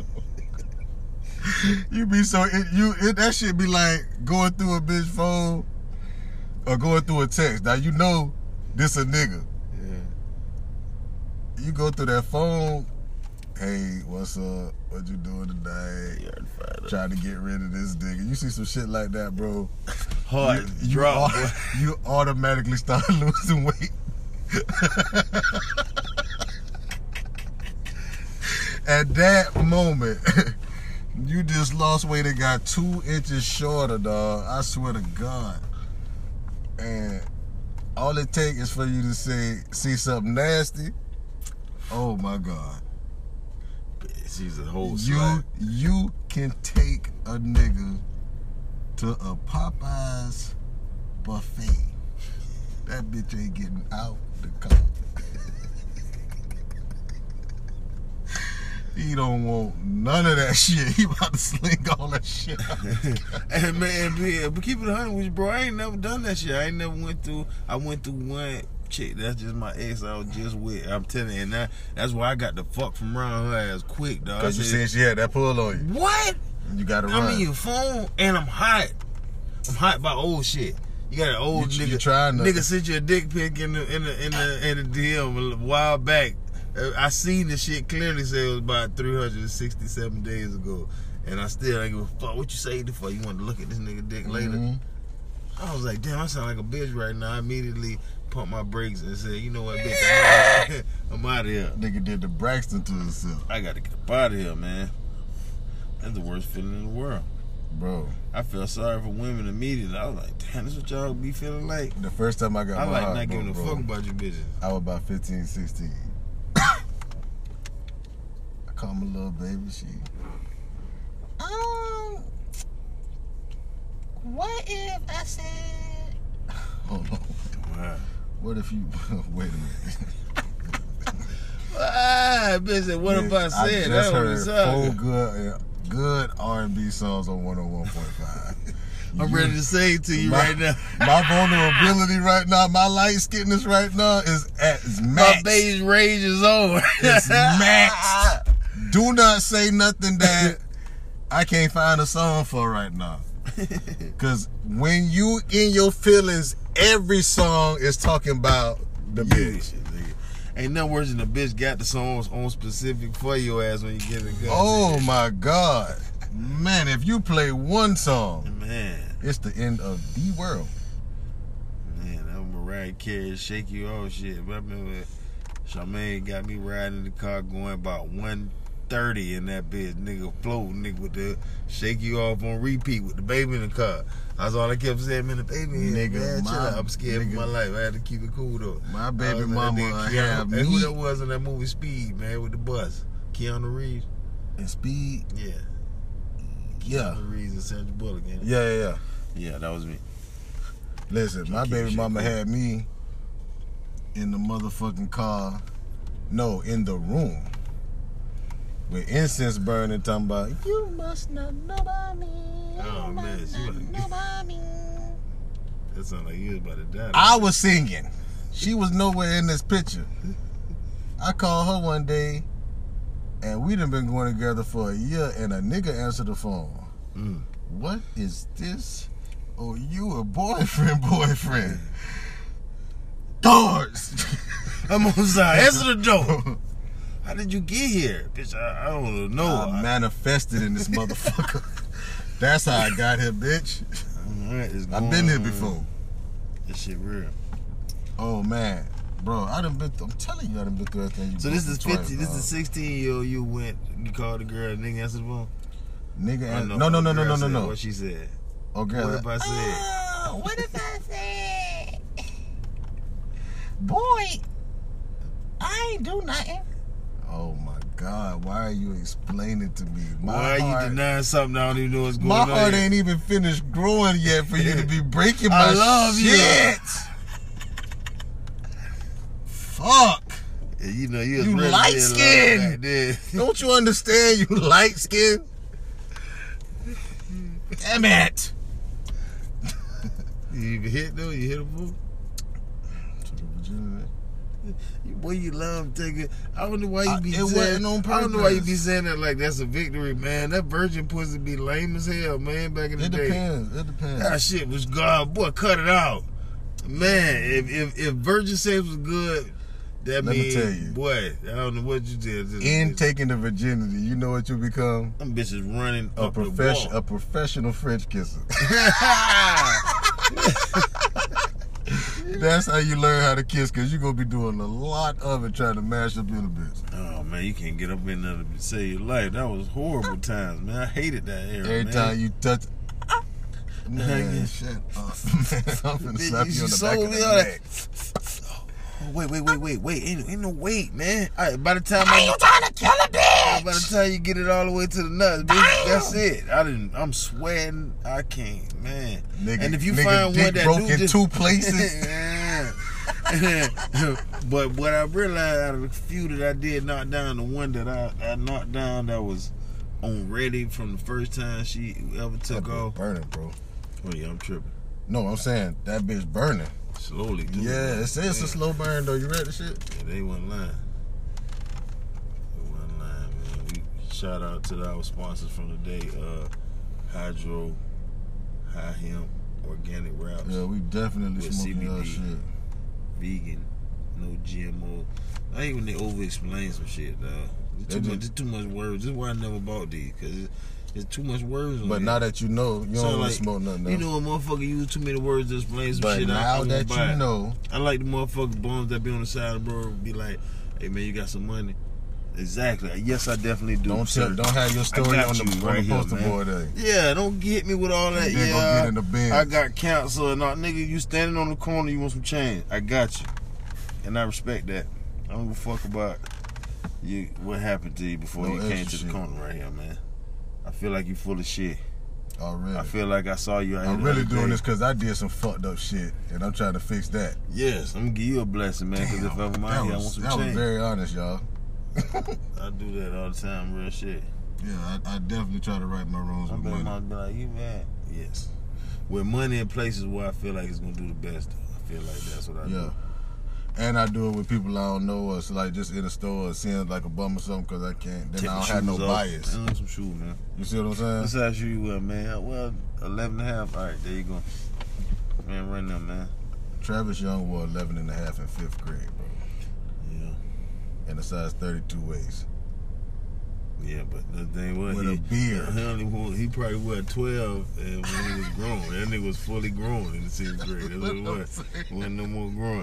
You be so it, you it, that shit be like going through a bitch phone or going through a text. Now you know this a nigga. Yeah. You go through that phone. Hey, what's up? What you doing today? You already fired up. Trying to get rid of this nigga. You see some shit like that, bro. Hard you, you, drop. au- you automatically start losing weight. At that moment, you just lost weight and got two inches shorter, dog. I swear to God. And all it takes is for you to say, see something nasty. Oh my God. She's a whole You slap. you can take a nigga to a Popeyes buffet. That bitch ain't getting out the car. He don't want none of that shit. He about to sling all that shit out. And man, yeah, but keep it one hundred with you, bro. I ain't never done that shit. I ain't never went through. I went through one chick. That's just my ex. I was just with. I'm telling you, and that, that's why I got the fuck from around her ass quick, dog. I Cause you said, said she had that pull on you. what? You gotta run. I'm in your phone and I'm hot. I'm hot by old shit. You got an old You- nigga. you trying to- Nigga sent you a dick pic in the in the in the in the D M a while back. Uh, I seen the shit clearly say it was about three hundred sixty-seven days ago, and I still ain't give a fuck. What you saved it for? You want to look at this nigga dick later? Mhm. I was like, damn, I sound like a bitch right now. I immediately pumped my brakes and said, you know what, bitch, I'm out of here. Nigga did the Braxton to himself. I got to get up out of here, man. That's the worst feeling in the world. Bro, I felt sorry for women immediately. I was like, damn, this what y'all be feeling like? the first time I got I my like heart not broke, giving a bro, fuck about you bitches. I was about fifteen, sixteen. I called my little baby. She, um, what if I said, hold on, Wow. what if you, wait a minute. Ah, bitch said, what if I I said? just That's what heard it's four up. good, good R and B songs on one oh one point five. I'm You- ready to say it to you my, right now. My vulnerability right now, my light skinness right now is at is My max. beige rage is over. It's max. Do not say nothing that I can't find a song for right now. Cause when you in your feelings, every song is talking about the bitch. Ain't nothing worse than a bitch got the songs on specific for your ass when you get it good. Oh my God. Man, if you play one song, man, it's the end of the world. man, that was Mariah Mariah Carey, Shake You Off shit. But I remember Charmaine got me riding in the car going about one thirty in that bitch. Nigga floating, nigga with the Shake You Off on repeat with the baby in the car. That's all I kept saying, man, the baby in Nigga, man, chill my- out. I'm scared nigga. for my life. I had to keep it cool, though. My I baby was in that mama nigga uh, Keanu- have Hey, who me that was in that movie Speed, man, with the bus? Keanu Reeves? and Speed. Yeah. Yeah. Keanu Reeves and Sandra Bullock, ain't it? Yeah, yeah, yeah. Yeah, that was me. Listen, my Keep baby shit mama cool. had me in the motherfucking car. No, in the room. With incense burning, talking about, you must not know about me. You Oh, man, must she not was- know about me. That sounded like you was about to die. I was singing. She was nowhere in this picture. I called her one day, and we done been going together for a year, and a nigga answered the phone. Mm. What is this? Oh, you a boyfriend, boyfriend. Doors. I'm on side. Answer the door. How did you get here? Bitch, I, I don't know. I I, manifested in this motherfucker. That's how I got here, bitch. Alright, it's I've been here going on. before. This shit real. Oh, man. Bro, I done been through, I'm telling you, I done been through everything. You So been this is through twice, fifty. This dog. is sixteen year old. You went. You called the girl. Nigga answered the phone. Nigga, I and, know no, no, what no, the no, girl no, no, said, no. What she said. Oh, girl. What if I said? Oh, what if I said? Boy, I ain't do nothing. Oh, my God. Why are you explaining to me? My Why are heart, you denying something I don't even know what's going My on? heart here? ain't even finished growing yet for you to be breaking my I love you. shit. Fuck. Yeah, you know, you, was You really light in love skinned. back then. Don't you understand, you light skin? Damn it. You even hit though? You hit a fool? Boy, you love taking. I don't know why you I- be it saying. wasn't on I don't know why you purpose. be saying that like that's a victory, man. That virgin pussy be lame as hell, man. Back in the It day, depends. It depends. that shit was God. Boy, cut it out, man. If if, if virgin sex was good, that Let me means, tell you. boy, I don't know what you did. This, In this, taking the virginity, you know what you become? them bitches running A up the profession, wall. a professional French kisser. That's how you learn how to kiss, cause you're gonna be doing a lot of it trying to mash up in a bitch. Oh man, you can't get up in there to save your life. That was horrible times, man. I hated that era, Every man. time you touch, man, shut up, man. I'm finna Bitch, slap you you on the sold back of me the all that. neck. Oh, wait, wait, wait, wait, wait. Ain't, ain't no wait, man. All right, by the time Are I, you trying to kill a bitch? by the time you get it all the way to the nuts, bitch, that's it. I didn't. I'm sweating. I can't, man. Nigga, and if you nigga find dick one that broke do in just, two places. Yeah. But what I realized out of the few that I did knock down, the one that I, I knocked down that was on ready from the first time she ever took That bitch off. burning, bro. Oh yeah, I'm tripping. No, I'm saying that bitch burning. Slowly. too, Yeah, man. it says it's a Yeah. slow burn though. You read the shit? Yeah, they wasn't lying. They wasn't lying, man. We shout out to our sponsors from the day, uh, Hydro, High Hemp, Organic Wraps, Yeah, we definitely With smoking C B D. that shit. vegan, no G M O. I hate when they over explain some shit, dog. It's They too do. much, it's too much words. This is why I never bought these, because it's, it's too much words on But here. now that you know, you So, don't want like, to smoke nothing You else. know, a motherfucker use too many words to explain some But shit. I, I now won't that buy you it. know, I like the motherfucking bums that be on the side of the road be like, "Hey man, you got some money?" Exactly. Yes, I definitely do. don't sir. tell, don't have your story got on the, you on right the here, poster man. board. Eh? Yeah, don't get me with all that. And then Yeah, go get in the Benz. I got cancer and all. Nigga, you standing on the corner, you want some change? I got you, and I respect that. I don't give a fuck about you. What happened to you before No you came extra to the shit. corner right here, man? I feel like you full of shit. Already. I feel like I saw you out here I'm the really other doing day. this because I did some fucked up shit, and I'm trying to fix that. Yes, I'm gonna give you a blessing, man. Because if I'm that out here, I was, want some that was change. very honest, y'all. I do that all the time, real shit. Yeah, I, I definitely try to right my wrongs My with baby money. mom be like, "You mad?" Yes. With money in places where I feel like it's gonna do the best. I feel like that's what I Yeah. do. And I do it with people I don't know, or it's like just in a store or seeing like a bum or something because I can't. Then Take I the don't have no shoes off. bias. I want some shoes, man. You see what I'm saying? What size shoe you wear, man? Well, eleven and a half. All right, there you go. Man, run them, man. Travis Young wore eleven and a half in fifth grade, bro. Yeah. And a size thirty-two waist. Yeah, but the thing was, With he, a beard. He, only, was- he probably was twelve and when he was grown. That nigga was fully grown in the sixth grade. That's what it was. Wasn't no more growing.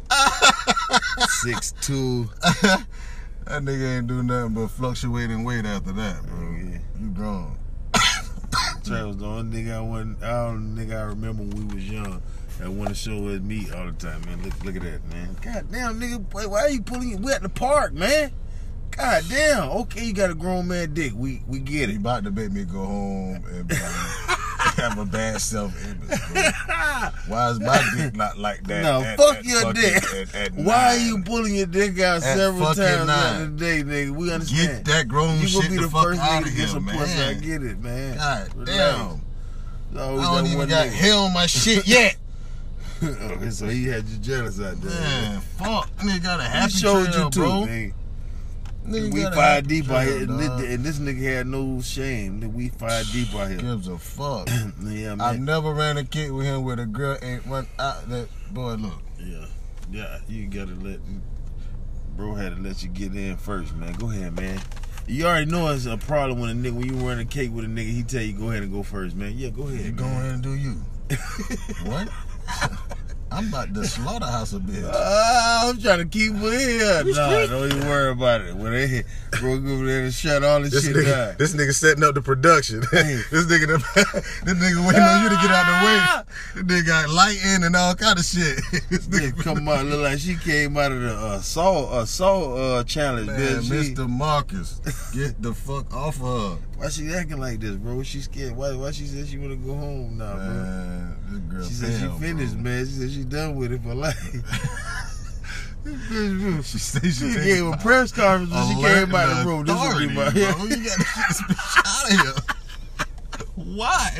six two. That nigga ain't do nothing but fluctuating weight after that, bro. Yeah. You grown. Trey was the only nigga I wasn't, I don't nigga I remember when we was young that want to show us meat all the time, man. Look, look at that, man. God damn, nigga, why why are you pulling it? We at the park, man. God damn. Okay, you got a grown man dick. We we get You it. about to make me go home and be, have a bad self-image, bro. Why is my dick not like that? No, at- fuck at your fucking- dick. at- at Why are nine? you pulling your dick out At several fucking times nine. out of the day, nigga? We understand. Get that grown you shit gonna be the, the fuck first out nigga of to get here, some man. pussy. I get it, man. God Relax. damn. I I don't even got nigga. hair on my shit yet. Okay, so he had you jealous out there. Man, fuck. Nigga got a He happy showed trail, you too, bro. man. Nigga We got a five happy deep trail, out here, and dog. this, and this nigga had no shame. That we five deep out here. Gives a fuck. Yeah, man. I've never ran a kid with him where the girl ain't run out. That boy, look. Yeah, yeah. You gotta let bro had to let you get in first, man. Go ahead, man. You already know it's a problem when a nigga when you run a cake with a nigga, he tell you go ahead and go first, man. Yeah, go ahead. You go man. ahead and do you. What? I'm about to slaughterhouse a bitch. Uh, I'm trying to keep it in. Nah, don't even worry about it. When they bro go over there and shut all this, This shit nigga, down. this nigga setting up the production. Hey. this nigga, this nigga waiting on you to get out the way. This nigga got lighting and all kind of shit. This Yeah, nigga come out look like she came out of the uh, Saw uh, Saw uh, challenge, Man, bitch. She, Mister Marcus, get the fuck off of her. why she acting like this, bro? She scared. Why? Why she said she wanna go home now, bro? Man, this girl She said pale, she finished, bro. man. She said she done with it for life. This bitch, bro. She said she She taking gave a press conference when she alert came out and the room. This would be authority, my bro. You gotta get this bitch out of here. Why?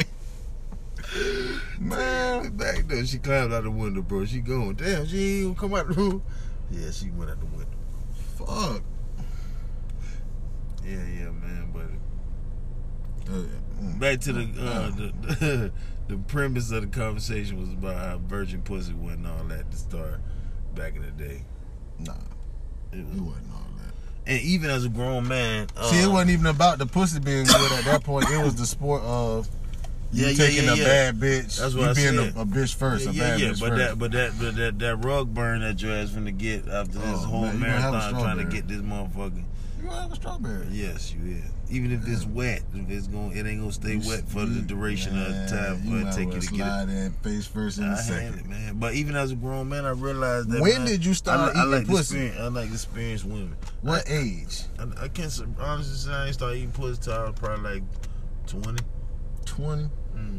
Man, back there. She climbed out the window, bro. She going, damn, she ain't gonna come out the room. Yeah, she went out the window. fuck. Yeah, yeah, man. But Uh, mm. back to the uh, the, the the premise of the conversation was about how virgin pussy wasn't all that to start back in the day. Nah, It it was, wasn't all that. and even as a grown man, uh, See, it wasn't even about the pussy being good at that point. It was the sport of you Yeah, yeah, taking yeah, a yeah. bad bitch. That's what you I being said. a, a bitch first, yeah, a yeah, bad yeah, bitch but first. that, but that, but that, that rug burn that your ass finna get after this Oh, whole man, you gonna have a marathon trying to strawberry. get this motherfucker. You gonna have a strawberry. Yes, you is. Even if it's wet, if it's going, it ain't gonna stay You- wet for the you- duration man, of time you for it might to take well you to get it. slide in face first in a I hate second. it, man. But even as a grown man, I realized that. When man, did you start I, li- I eating like pussy? Experience, I like experienced women. What age? I, I can't s- honestly say I ain't started eating pussy till I was probably like twenty. Twenty. Mm.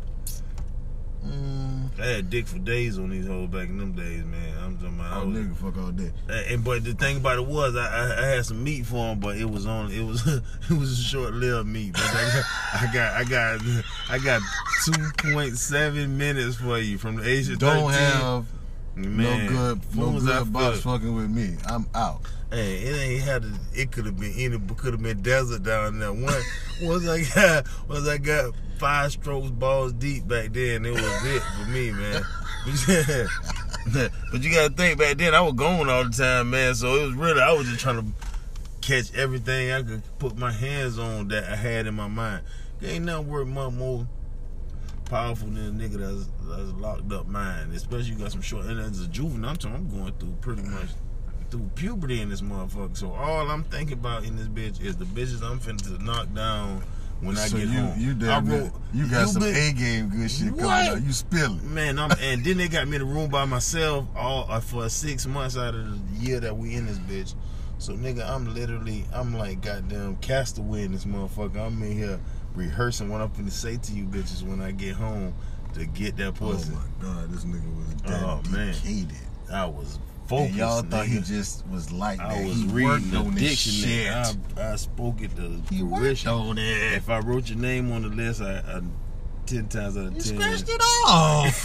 Mm. I had dick for days on these hoes back in them days, man. I'm talking about. I Oh, was, nigga, fuck all day. and but the thing about it was, I, I, I had some meat for them, but it was on. It was it was a short-lived meat. But I got I got I got two point seven minutes for you from the age of Don't thirteen. have Man, no good, when no was I good box feeling? fucking with me. I'm out. Hey, it ain't had to, it could have been any, could have been desert down there. One, once I got, once I got five strokes balls deep back then, it was it for me, man. But you gotta think back then, I was gone all the time, man. So it was really, I was just trying to catch everything I could put my hands on that I had in my mind. There ain't nothing worth much more powerful than a nigga that's, that's locked up mind, especially you got some short. And as a juvenile, I'm talking, I'm going through pretty much through puberty in this motherfucker. So all I'm thinking about in this bitch is the bitches I'm finna to knock down when I so get you, home. you I damn wrote- good. You got some been- A game good shit coming What? out. You spilling. Man, I'm, and then they got me in a room by myself all uh, for six months out of the year that we in this bitch. So nigga, I'm literally, I'm like goddamn castaway in this motherfucker. I'm in here rehearsing what I'm finna say to you bitches when I get home to get that pussy. Oh my god, this nigga was Oh, man. dedicated. I was focused. And y'all thought he nigga. just was like that. I was he reading worked the on this dictionary. shit. I, I spoke it to He worked fruition. on it. If I wrote your name on the list, I, I ten times out of You ten. scratched it off.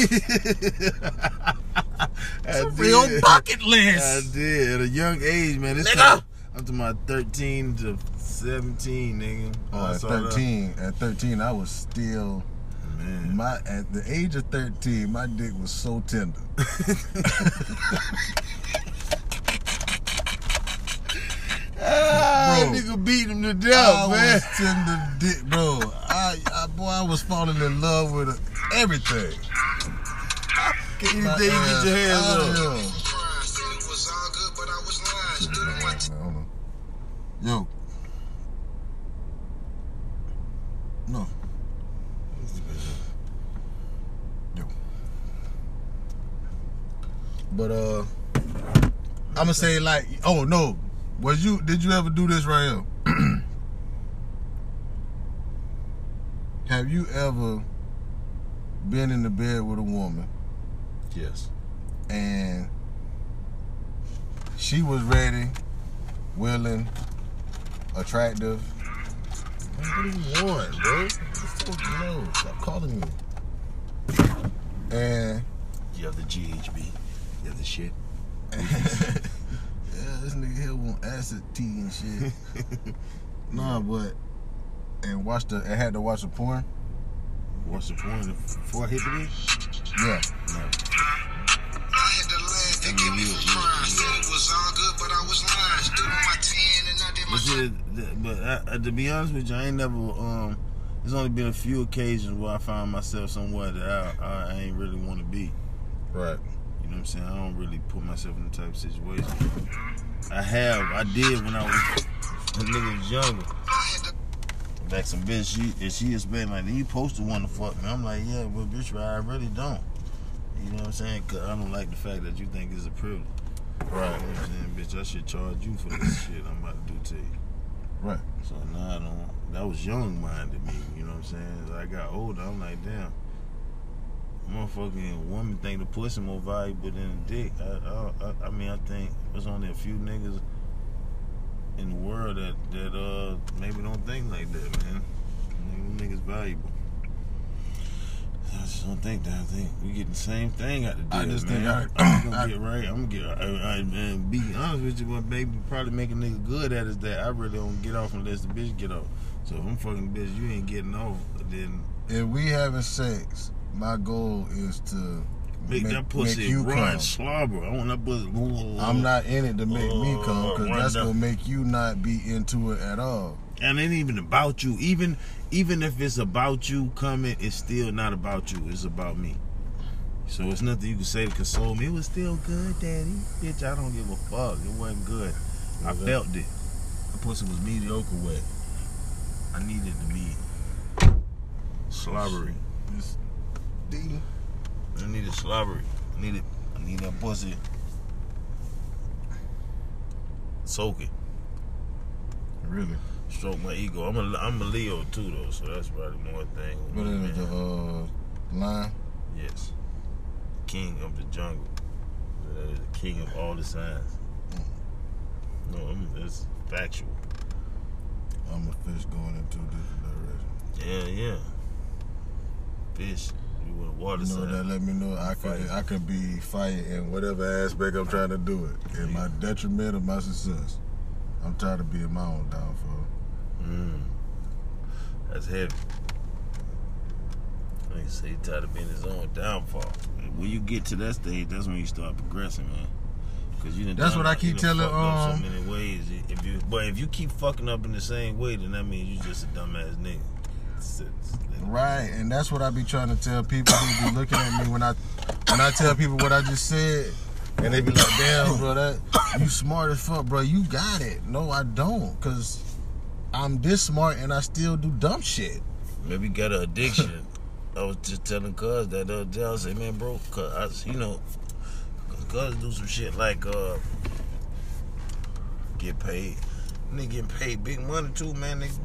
I It's a did. real bucket I list. did at a young age, man. This Nigga. time, I'm talking about thirteen to seventeen, nigga. Oh, I at saw that. thirteen, at thirteen, I was still Man. my. At the age of thirteen, my dick was so tender. Ah, Bro. nigga beat them to death, I man. was tender dick, bro. I, I, boy, I was falling in love with her. Everything. Anything you get your hands on. Hold on. Yo. No. Yo. But uh, I'ma say like, oh no, was you? Did you ever do this right here? Have you ever been in the bed with a woman Yes. and she was ready, willing, attractive? Man, what do you want, bro? Just don't know. Stop calling me. And You have the G H B. You have the shit. yeah, this nigga here want acid tea and shit. Nah, but and watch the. I had to watch the porn. What's the point before I hit the knee? Yeah. No. I had to laugh, they give me for pride. Said it was all good, but I was lying. Stood on my ten and I did my But, see, th- but I, uh, to be honest with you, I ain't never. Um, there's only been a few occasions where I found myself somewhere that I, I, I ain't really want to be. Right. You know what I'm saying? I don't really put myself in the type of situation. I have. I did when I was when nigga was younger. Like some bitch, she and she expect like you supposed to want to fuck me. I'm like, yeah, well, bitch, I really don't. You know what I'm saying? Cause I don't like the fact that you think it's a privilege. Right. You know what I'm saying, bitch? I should charge you for this shit I'm about to do to you. Right. So now I don't. That was young minded me. You know what I'm saying? As I got older, I'm like, damn. Motherfucking woman think the pussy more valuable than the dick. I, I, I mean, I think there's only a few niggas in the world that that uh maybe don't think like that, man. Them niggas valuable. I just don't think that. I think we get the same thing out the deal, I just man. think I- I'm gonna get right. I'm gonna get. I, I, man, be honest with you, what baby probably make a nigga good at is that I really don't get off unless the bitch get off. So if I'm fucking bitch, you ain't getting off. Then If we having sex, my goal is to make, make, that pussy make you run come. slobber. I want that pussy. I'm not in it to make me come because Run that's down. gonna make you not be into it at all. And it ain't even about you. Even even if it's about you coming, it's still not about you. It's about me. So it's nothing you can say to console me. It was still good, daddy. Bitch, I don't give a fuck. It wasn't good. I Okay. felt it. The pussy was mediocre wet. I needed to be slobbery. This D. I needed slobbery. I needed I need that pussy. Soak it. Really. Stroke my ego. I'm a I'm a Leo too though, so that's probably more thing. What is the uh, line? Yes. King of the jungle. Uh, the king of all the signs. No, I'm, it's factual. I'm a fish going in two different directions. Yeah, yeah. Fish. You with a water You know sign. that let me know I could Fight. I could be fighting in whatever aspect I'm trying to do it. In my detriment or my success. I'm tired of being my own downfall. Mm. That's heavy. Like you say, he tired of being his own downfall. When you get to that stage, that's when you start progressing, man. Cause you done That's done- what I you keep done telling, fucked up um, so many ways. If you, but if you keep fucking up in the same way, then that means you just a dumbass nigga. It's- it's- Right, and that's what I be trying to tell people who be looking at me when I when I tell people what I just said, and they be like, "Damn, bro, that you smart as fuck, bro. You got it." No, I don't, cause I'm this smart and I still do dumb shit. Maybe got an addiction. I was just telling Cuz that the other day. I was like, man, bro, Cuz, I, you know, Cuz do some shit like uh, get paid. Nigga getting paid big money too, man. Nigga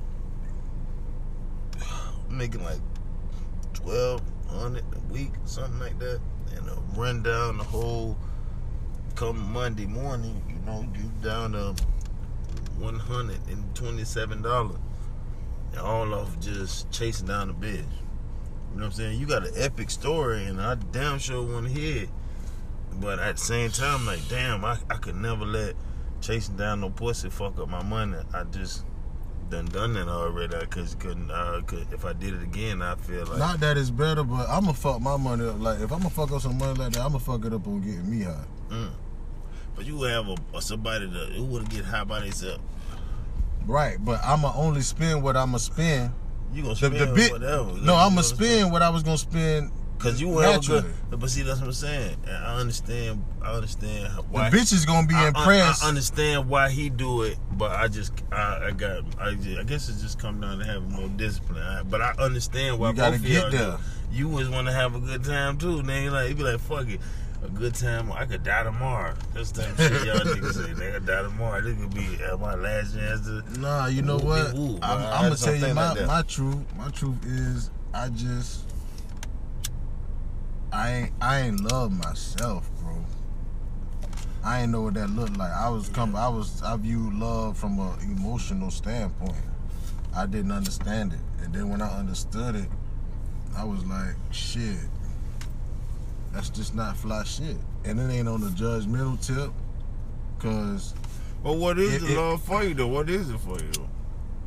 making like twelve hundred a week, something like that, and uh, run down the whole. Come Monday morning, you know, you down to one hundred and twenty-seven dollars. And all off just chasing down the bitch. You know what I'm saying? You got an epic story, and I damn sure want to hear it. But at the same time, like, damn, I, I could never let chasing down no pussy fuck up my money. I just done done that already. I cause couldn't. I could, if I did it again, I feel like Not that it's better, but I'ma fuck my money up. Like if I'ma fuck up some money like that, I'ma fuck it up on getting me high. Mm. But you would have a, a somebody that who would get high by themselves. Right, but I'ma only spend what I'ma spend. You gonna The, spend the bit, whatever. no, I'ma spend what I was gonna spend. Cause you have a naturally. good, but see that's what I'm saying. And I understand. I understand The why. bitch is gonna be I, impressed. I, I understand why he do it, but I just I, I got I, just, I guess it just come down to having more discipline. I, but I understand why You gotta both of get y'all there. do. You always want to have a good time too. Nigga, like you be like fuck it, a good time. I could die tomorrow. That's the type of shit y'all niggas say. Nigga die tomorrow. This could be uh, my last chance to. Nah, you know Ooh, what? ooh, ooh, I'm, I I'm gonna just tell don't you think my, like that. my truth. My truth is I just I ain't I ain't love myself, bro. I ain't know what that looked like. I was come I was I viewed love from an emotional standpoint. I didn't understand it. And then when I understood it, I was like, shit. That's just not fly shit. And it ain't on the judgmental tip. Cause But what is It- the it- love for you though? What is it for you though?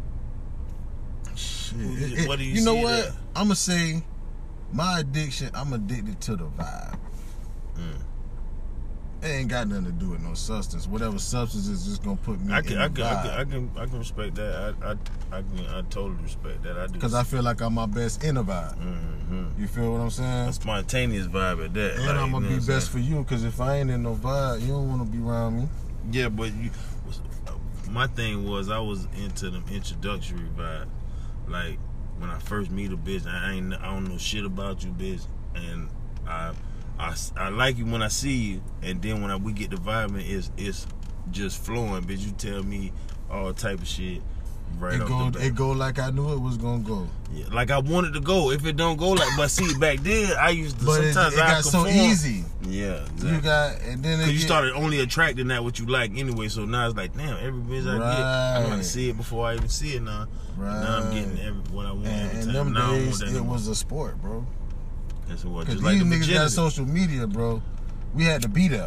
shit. What do you- it- it- what do you you know see what? there? I'ma say my addiction, I'm addicted to the vibe. Mm. It ain't got nothing to do with no substance. Whatever substance is just gonna put me I in can, the I can, I can, vibe. I can, I can respect that. I, I, I can, I totally respect that. I do. Cause I feel like I'm my best in a vibe. Mm-hmm. You feel what I'm saying? A spontaneous vibe at that. And like, I'm you gonna know be what best saying? for you. Cause if I ain't in no vibe, you don't wanna be around me. Yeah, but you. My thing was I was into them introductory vibe. Like when I first meet a bitch, I ain't, I don't know shit about you, bitch, and I. I, I like you when I see you, and then when I, we get the vibing, it's it's just flowing. Bitch, you tell me all type of shit right It off go the bat. it go like I knew it was gonna go. Yeah, like I wanted to go. If it don't go like, but see, back then I used to. But it, sometimes it I got so conform. easy. Yeah, exactly. You got and then it Cause you get- started only attracting that what you like anyway. So now it's like, damn, every bitch I get, I want Right. to see it before I even see it now. And now I'm getting Right. every, what I want and, every and time. them now I don't want days that it no more. was a sport, bro. That's what. Cause Just like these the niggas got virginity. social media, bro. We had to be there.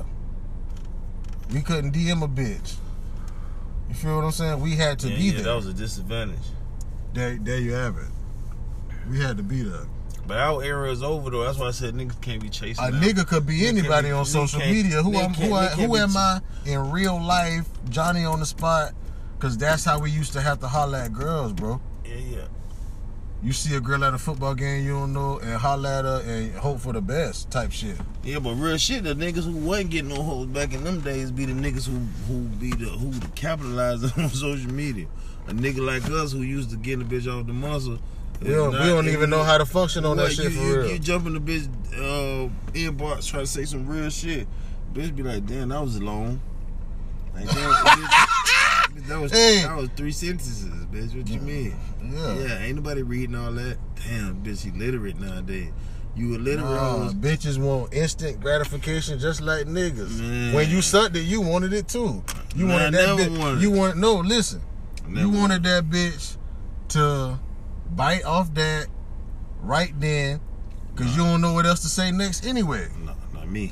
We couldn't D M a bitch. You feel what I'm saying? We had to yeah, be yeah, there. that was a disadvantage. there. There you have it. We had to be there. But our era is over though. That's why I said niggas can't be chasing. A now. nigga could be Nigga can't anybody be- on nigga social can't- media. Who nigga am can't- who, I, nigga can't who be am t- I in real life? Johnny on the spot. Cause that's how we used to have to holler at girls, bro. Yeah, yeah. You see a girl at a football game you don't know and holler at her and hope for the best type shit. Yeah, but real shit, the niggas who wasn't getting no hoes back in them days be the niggas who who be the who the capitalize on social media. A nigga like us who used to get a bitch off the muscle. We don't, we don't even know how to function on that What, shit you, for you, real. You jump in the bitch uh, inbox, try to say some real shit. Bitch be like, damn, that was long. Like, damn, bitch, that was Hey. that was three sentences, bitch. What you mean? Yeah. Yeah, ain't nobody reading all that. Damn, bitch, illiterate nowadays. You illiterate. Nah, hoes. bitches want instant gratification just like niggas. Man. When you sucked it, you wanted it too. You Man, wanted I that never bitch. wanted You it. wanted no. Listen, Never you wanted that bitch to bite off that right then, cause you don't know what else to say next anyway. No, not me.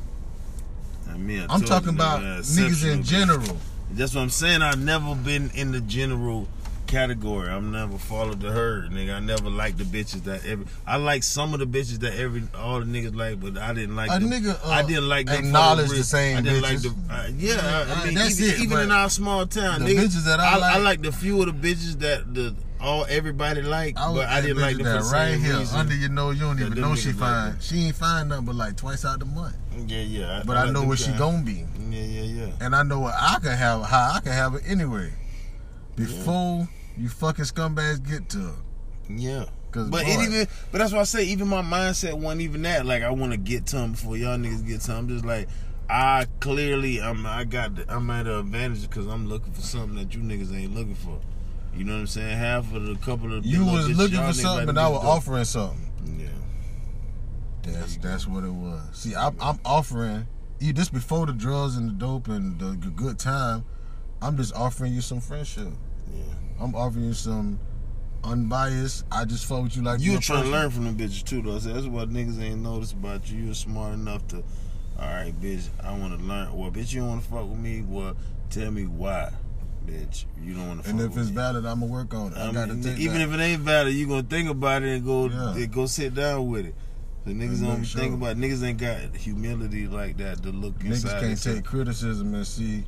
Not me. I I'm told talking you, about nigga, niggas exceptional in bitch. general. That's what I'm saying. I've never been in the general category. I've never followed the herd, nigga. I never liked the bitches that every. I like some of the bitches that every all the niggas like, but I didn't like A them. nigga, uh, I didn't like them for acknowledge real- the same I didn't bitches. like the. Uh, yeah, I, I Uh, mean, that's even, it, even in but our small town, the nigga, bitches that I I, like- I like the few of the bitches that the all everybody like, I was but I that didn't bitch like them for that the right same here reason. under your nose. You don't that even them know she niggas like fine. that. She ain't fine nothing but like twice out the month. Yeah, yeah. But I, like know them what she guys. gonna be. Yeah, yeah, yeah. And I know what I can have, how I can have it anyway. Before you fucking scumbags get to her. Yeah. 'Cause, But boy, it even, but that's why I say even my mindset wasn't even that. Like I want to get to them before y'all niggas get to them. I'm just like, I clearly, I'm, I got, the, I'm at an advantage because I'm looking for something that you niggas ain't looking for. You know what I'm saying? Half of the couple of you little was bitches looking y'all for niggas something like and to I bitch was do. offering something. Yeah. That's that's what it was. See, I'm, I'm offering you this before the drugs and the dope and the g- good time. I'm just offering you some friendship. Yeah. I'm offering you some unbiased. I just fuck with you like You you're a trying to person. learn from them bitches too, though. So that's what niggas ain't noticed about you. You're smart enough to, all right, bitch, I want to learn. Well, bitch, you don't want to fuck with me. Well, tell me why, bitch. You don't want to fuck And if with it's me. valid, I'ma work on it. I, I gotta mean, take even that. if it ain't valid, you gonna think about it and go Yeah. and go sit down with it. The niggas And don't make think sure. about it. Niggas ain't got humility like that to look Niggas inside. can't themselves. take criticism and see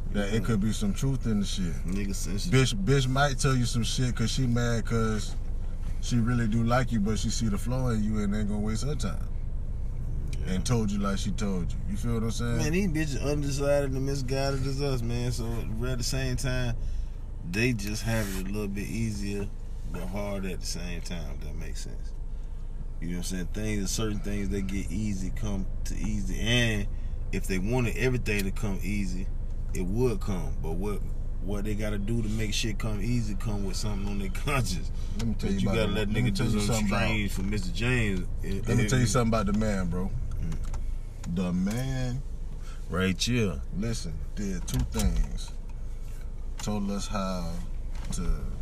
that Yeah. it could be some truth in the shit. Nigga sensitive. Bitch, bitch might tell you some shit cause she mad cause she really do like you, but she see the flaw in you and ain't gonna waste her time. Yeah. And told you like she told you. You feel what I'm saying? Man, these bitches undecided and misguided as us, man. So at the same time, they just have it a little bit easier, but hard at the same time. If that makes sense. You know what I'm saying? Things, certain things they get easy come to easy, and if they wanted everything to come easy, it would come. But what what they got to do to make shit come easy come with something on their conscience. Let me tell But you, you about gotta the- let let me nigga tell do you something something strange for Mister James. It- Let me it- tell you something about the man, bro. The man, Right here. listen, did two things. Told us how to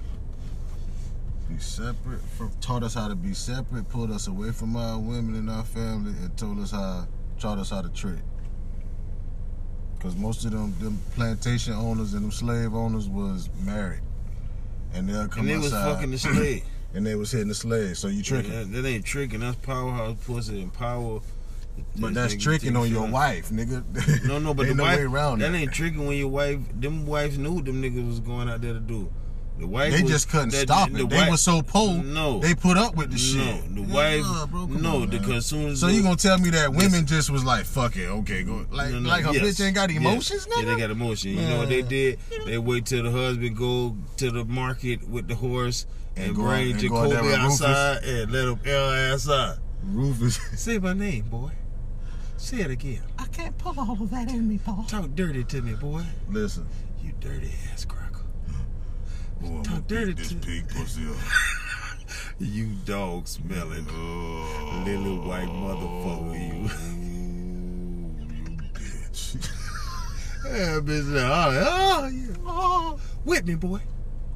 be separate, from, taught us how to be separate, pulled us away from our women and our family, and told us how, taught us how to trick. Because most of them, them plantation owners and them slave owners was married. And they'll come And they was outside, fucking the slave. and they was hitting the slaves. So you tricking. Yeah, that, that ain't tricking. That's powerhouse pussy and power. But This that's nigga tricking take on shit your out. wife, nigga. No, no, but Ain't the no wife, way around that that. ain't tricking when your wife, them wives knew them niggas was going out there to do. The wife They was, just couldn't that- stop the it. They wife- was so poor. No. They put up with the No, shit. the Yeah, wife, bro, come no, on, man. because soon as So the, you gonna tell me that women just was like, fuck it, okay, go. Like, No, no, like her yes, bitch ain't got yes. emotions, Yeah, nigga? they got emotion. You know what they Man. did? They wait till the husband go to the market with the horse and, And go- bring and go out there Jacoby with Rufus. outside and let him air ass out. Rufus. Say my name, boy. Say it again. I can't pull all of that in me, Paul. Talk dirty to me, boy. Listen. You dirty ass cracker. Boy, I'm Talk gonna dirty beat this to- pig pussy up. You dog smelling Oh, little white motherfucker, you. you bitch. Yeah, bitch. Oh, oh, yeah. Oh, with me, boy.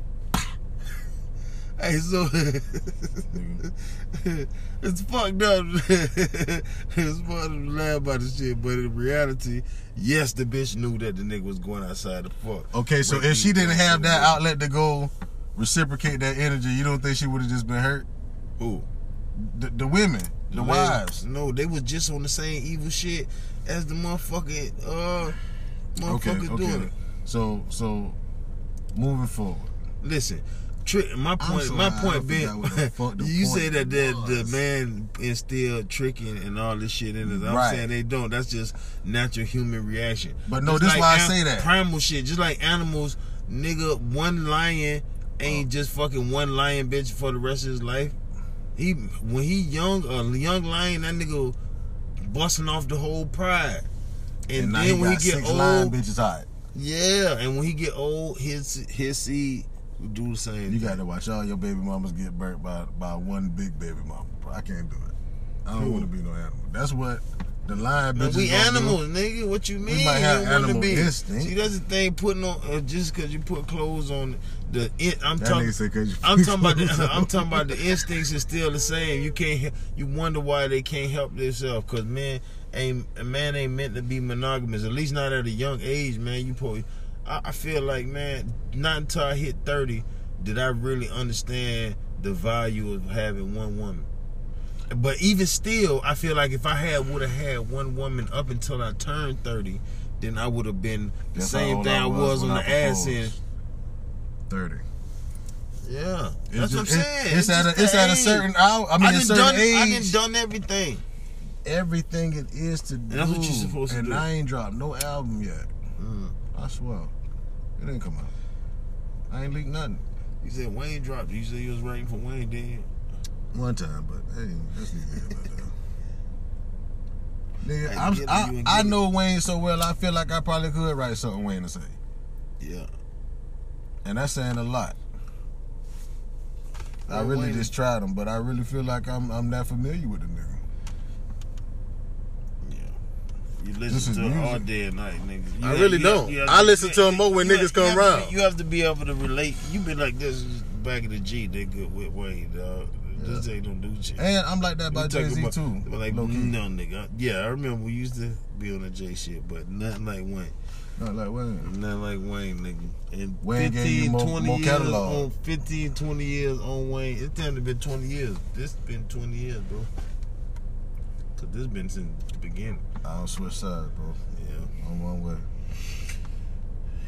Hey, so it's fucked up. It's fucked up to laugh about this shit, but in reality, yes, the bitch knew that the nigga was going outside to fuck. Okay, so if she didn't have that outlet to go reciprocate that energy, you don't think she would have just been hurt? Who? The, the women, the wives. No, they was just on the same evil shit as the motherfucking uh Okay, motherfuckers doing okay. it. So, so moving forward. Listen, tri- my point, so my high, I point being, forgot what the fuck the you point say that the, the was. man instilled tricking and all this shit in us. I'm Right. saying they don't. That's just natural human reaction. But no, Just this like why I an- say that. primal shit. Just like animals, nigga. One lion ain't just fucking one lion bitch for the rest of his life. He when he young, a young lion, that nigga busting off the whole pride. And, And now then he when got he get six old, lion bitches hot. yeah, and when he get old, his his seed will do the same. You thing. got to watch all your baby mamas get burnt by by one big baby mama. Bro, I can't do it. I don't Who? want to be no animal. That's what the lion Man, bitches we gonna do. animals, nigga. What you mean? might You have don't wanna animal be. instinct. See, that's the thing. Putting on uh, just because you put clothes on the. In, I'm That talking. nigga said 'cause you I'm put talking about. The, clothes I'm on. talking about the instincts is still the same. You can't. he- You wonder why they can't help themselves. Cause man ain't a man ain't meant to be monogamous. At least not at a young age, man. You probably. I, I feel like man, not until I hit thirty did I really understand the value of having one woman. But even still, I feel like if I had would have had one woman up until I turned thirty, then I would have been the That's how same old thing I was on when the ass proposed. end. thirty. Yeah, It's that's just- what I'm it- saying. It's, at just a it's the at a age. certain hour. I mean, I a done certain done. age. I done done everything. Everything it is to do. that's what you supposed to and do. I ain't dropped no album yet. Mm. I swear, it ain't come out. I ain't leaked nothing. You said Wayne dropped. You said you was writing for Wayne, didn't you? One time, but hey, that's neither here nor there. Nigga, Hey, I'm, get it, you I, and I get it. know Wayne so well. I feel like I probably could write something Wayne to say, Yeah. and that's saying a lot. I Well, really Wayne- just tried him, but I really feel like I'm I'm that familiar with the nigga. Yeah. You This listen is to it all music. day and night, nigga. You I have- really you don't. have- you have I to- listen to 'em more when you niggas have- come you have to around. be- You have to be able to relate. You been like this back in the G, nigga, with Wayne, dog. This ain't no new shit. And I'm like that by We Jay talking Z about- too. Like, low key. no, nigga. Yeah, I remember we used to be on the J shit, but nothing like Wayne. Not like Wayne. Nothing like Wayne, nigga. And Wayne gave you fifteen, more- twenty more years catalog. on fifteen, twenty years on Wayne. It's time to been twenty years. This been twenty years, bro. Cause this been since the beginning. I don't switch sides, bro. Yeah. I'm one way.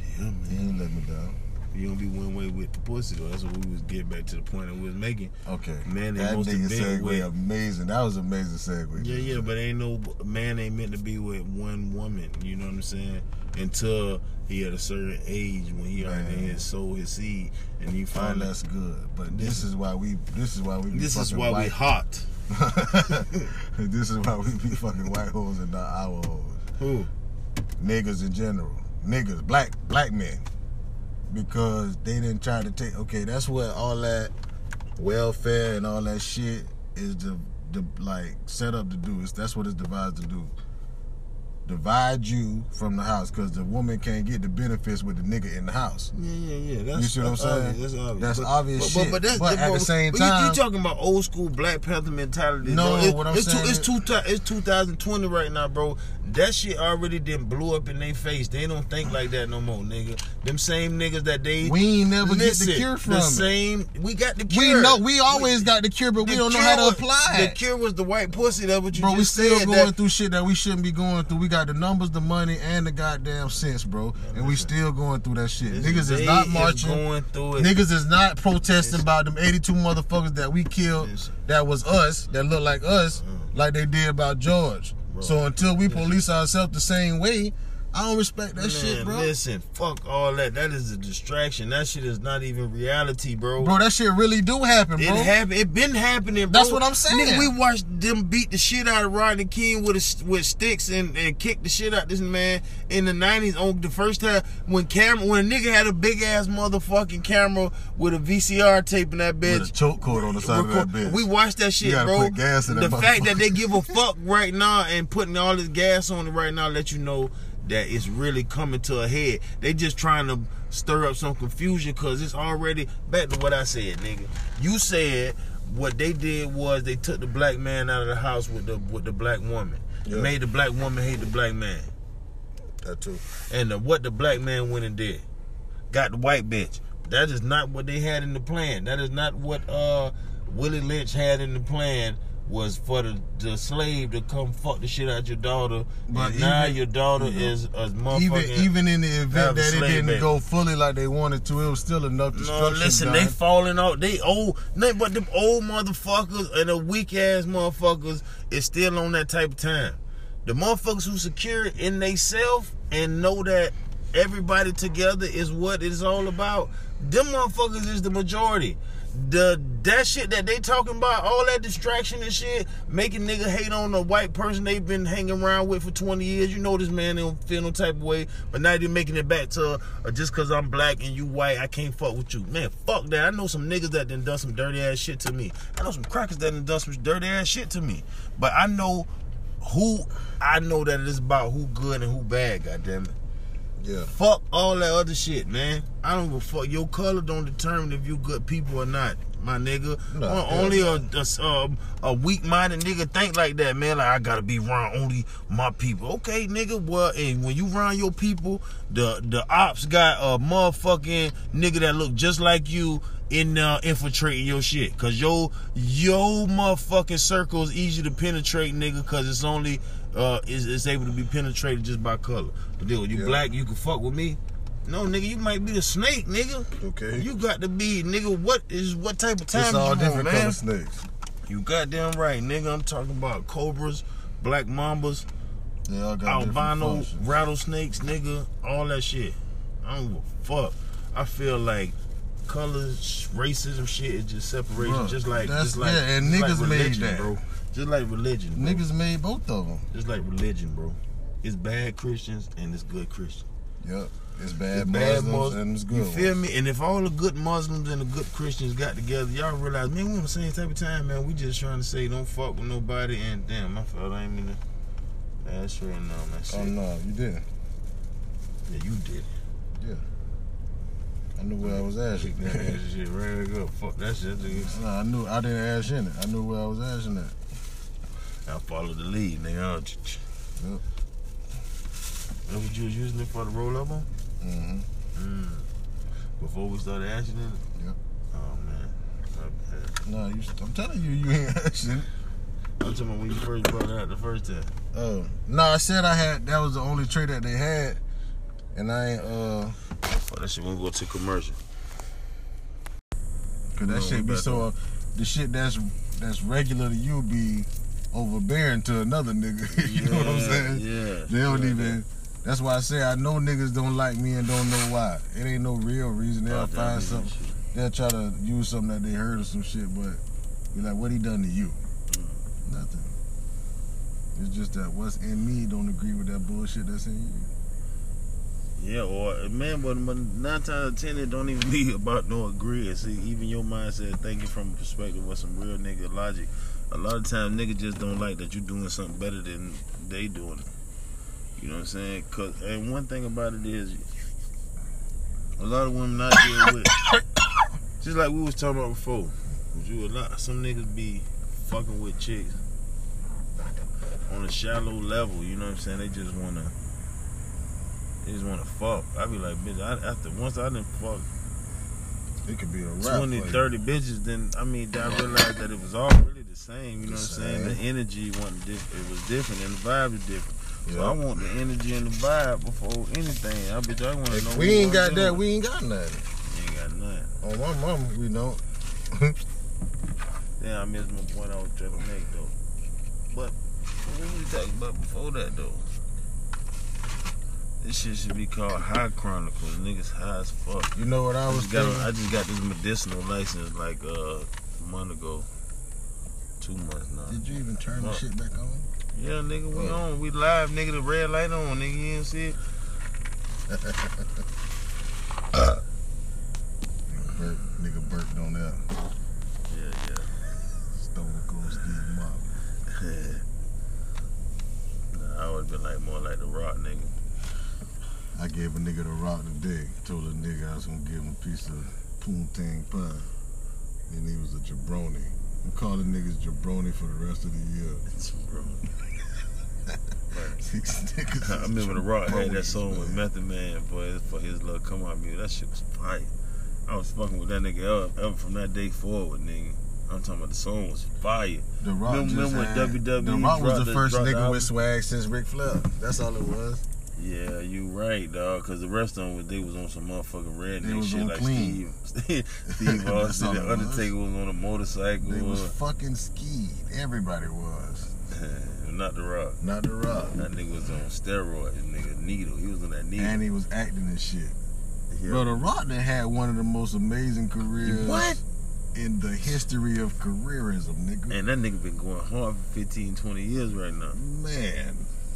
let me down. You don't be one way with the pussy though. That's what we was getting back to the point that we was making. Okay. Man, that ain't nigga supposed to be segue with. amazing. That was an amazing segue. Yeah, yeah, but ain't no man ain't meant to be with one woman. You know what I'm saying? Until he at a certain age when he already had sowed his seed, and he Oh, found that's good. But this is why we. This is why we. Be This is fucking why white. we hot. This is why we be fucking white hoes and not our hoes. Who? Niggas in general. Niggas, black black men. Because they didn't try to take. Okay, that's what all that welfare and all that shit is the, the like set up to do. It's, that's what it's devised to do. Divide you from the house, because the woman can't get the benefits with the nigga in the house. Yeah, yeah, yeah. That's, You see what I'm that's saying? Obvious. That's obvious. That's but, obvious but, shit. But, but, that's, But at bro, the same but you- time- you talking about old school Black Panther mentality. No, bro. It, what I'm it's saying Two, it's, is- two, it's two thousand twenty right now, bro. That shit already done blew up in their face. They don't think like that no more, nigga. Them same niggas that they We ain't never listen, get the cure from the it. same. We got the cure. We know we always got the cure, but we The don't know cure how to was- apply The it. cure was the white pussy. That's what you Bro, we just still said. going that, through shit that we shouldn't be going through. We got the numbers, the money, and the goddamn sense, bro. And we still going through that shit. Listen, Niggas they is not is marching. going through it. Niggas is not protesting about them eighty-two motherfuckers that we killed. Listen. That was us. That look like us, like they did about George. Bro, So until we police ourselves the same way, I don't respect that Man, shit, bro. Listen, fuck all that. That is a distraction. That shit is not even reality, bro. Bro, that shit really do happen, bro. It happen. It been happening, bro. That's what I'm saying. Nigga, we watched them beat the shit out of Rodney King with a, with sticks and, and kick the shit out this man in the nineties on the first time when camera when a nigga had a big ass motherfucking camera with a V C R tape in that bitch. With a choke cord on the side of that bitch. We watched that shit, You gotta bro. put gas in that the fact motherfucker. that they give a fuck right now and putting all this gas on it right now let you know that it's really coming to a head. They just trying to stir up some confusion because it's already back to what I said, nigga. You said what they did was they took the black man out of the house with the with the black woman. Yeah. Made the black woman hate the black man. That too. And the, what the black man went and did. Got the white bitch. That is not what they had in the plan. That is not what uh, Willie Lynch had in the plan. Was for the, the slave to come fuck the shit out your daughter, But and now even- your daughter you know, is a motherfucking. Even even in the have event a that it slave didn't baby. go fully like they wanted to, it was still enough No, destruction. listen, done. they falling off. They old, nothing but them old motherfuckers and the weak ass motherfuckers is still on that type of time. The motherfuckers who secure in they self and know that everybody together is what it's all about. Them motherfuckers is the majority. The that shit that they talking about, all that distraction and shit, making nigga hate on a white person they've been hanging around with for twenty years. You know this man don't feel no type of way, but now they're making it back to uh, just cause I'm black and you white, I can't fuck with you. Man, fuck that. I know some niggas that done done some dirty ass shit to me. I know some crackers that done done some dirty ass shit to me. But I know who I know that it is about who good and who bad, goddamn it. Yeah. Fuck all that other shit, man. I don't give a fuck. Your color don't determine if you good people or not, my nigga. No, O- hell only no. a, a, um, a weak-minded nigga think like that, man. Like, I gotta be around only my people. Okay, nigga, well, and when you around your people, the, the ops got a motherfucking nigga that look just like you in uh, infiltrating your shit. Cause your, your motherfucking circle is easy to penetrate, nigga, cause it's only... Uh, is it's able to be penetrated just by color. But dude, you Yeah. black, you can fuck with me. No, nigga, you might be the snake, nigga. Okay. You got to be, nigga. What is what type of time It's is all you on, different man? color snakes. You goddamn right, nigga. I'm talking about cobras, black mambas, They all got different albino functions. rattlesnakes, nigga. All that shit. I don't give a fuck. I feel like colors, racism, shit is just separation, Bruh, just like, that's- just like, yeah, and just niggas like made religion, that. bro. Just like religion, bro. Niggas made both of them. Just like religion, bro. It's bad Christians and it's good Christians. Yep. It's bad It's bad Muslims Mus- and it's good You feel ones. me? And if all the good Muslims and the good Christians got together, y'all realize, man, we on the same type of time, man. We just trying to say don't fuck with nobody. And damn, my fault. I ain't mean to. That's straight on that shit. Oh no, you didn't. Yeah, you did it. Yeah. I knew where I was at. Kick that ass shit right go. Fuck that shit. Nigga. No, I knew I didn't ash in it. I knew where I was ashing at. I followed the lead, nigga. Yep. That's what you was using it for the roll up on? Mm-hmm. Mm. Before we started ashing in it? Yep. Oh, man. My bad. No, you, I'm telling you, you ain't ashing. I'm talking about when you first brought it out the first time. Oh. No, I said I had, that was the only trait that they had. And I ain't, uh, Fuck that shit. We'll go to commercial. Cause that No, shit we be back so. on. The shit that's that's regular to you be overbearing to another nigga. You know what I'm saying? Yeah. They don't Yeah, even. That's why I say I know niggas don't like me and don't know why. It ain't no real reason. They'll Oh, find that something. shit. They'll try to use something that they heard or some shit, but be like, what he done to you? Mm. Nothing. It's just that what's in me don't agree with that bullshit that's in you. Yeah, or man, but nine times out of ten, it don't even be about no agreeing. See, even your mindset thinking from a perspective of some real nigga logic. A lot of times, niggas just don't like that you doing something better than they doing it. You know what I'm saying? Cause, and one thing about it is, a lot of women I deal with, just like we was talking about before, you a lot, some niggas be fucking with chicks on a shallow level. You know what I'm saying? They just wanna. They just want to fuck. I be like, bitch, I, after once I done fuck It could be a rap. twenty, for you. thirty bitches, then, I mean, I realized that it was all really the same, you know The what I'm saying? same. The energy wasn't different. It was different, and the vibe is different. So Yeah. I want the energy and the vibe before anything. I bitch, I want to know If what we ain't I'm got that, doing. we ain't got nothing. You ain't got nothing. On my mama, we don't. Damn, I missed my point I was trying to make, though. But what we talking about before that, though? This shit should be called High Chronicles. Niggas high as fuck. You know what I I was just, got, thinking? I just got this medicinal license like uh, a month ago. Two months now. Did you even turn the Oh. shit back on? Yeah, nigga, we Oh. on. We live, nigga. The red light on, nigga. You didn't see it? Burp, nigga burped on that. Yeah, Stone Cold Steve Martin. yeah. Nah, I would have been like more like the Rock, nigga. I gave a nigga the rock today. Told a nigga I was gonna give him a piece of poontang pie. And he was a jabroni. I'm calling niggas jabroni for the rest of the year. It's bro. Six niggas. I remember the Rock had that jabronis, song with man. Method Man for his, for his little come out music. That shit was fire. I was fucking with that nigga ever, ever from that day forward, nigga. I'm talking about the song was fire. The Rock Remember- just remember when had, W W E The Rock was dropped the the- first dropped the nigga album? with swag since Ric Flair. That's all it was. Yeah, you right, dog. Cause the rest of them, they was on some motherfucking They redneck was shit on like clean. Steve, Steve That's Austin, all the it was. Undertaker was on a motorcycle. They was uh, fucking skied. Everybody was. not the Rock. Not the Rock. That nigga was on steroids, nigga. Needle. He was on that needle. And he was acting and shit. Yeah. Bro, the Rock that had one of the most amazing careers What? in the history of careerism, nigga. And that nigga been going hard for fifteen, twenty years right now. Man.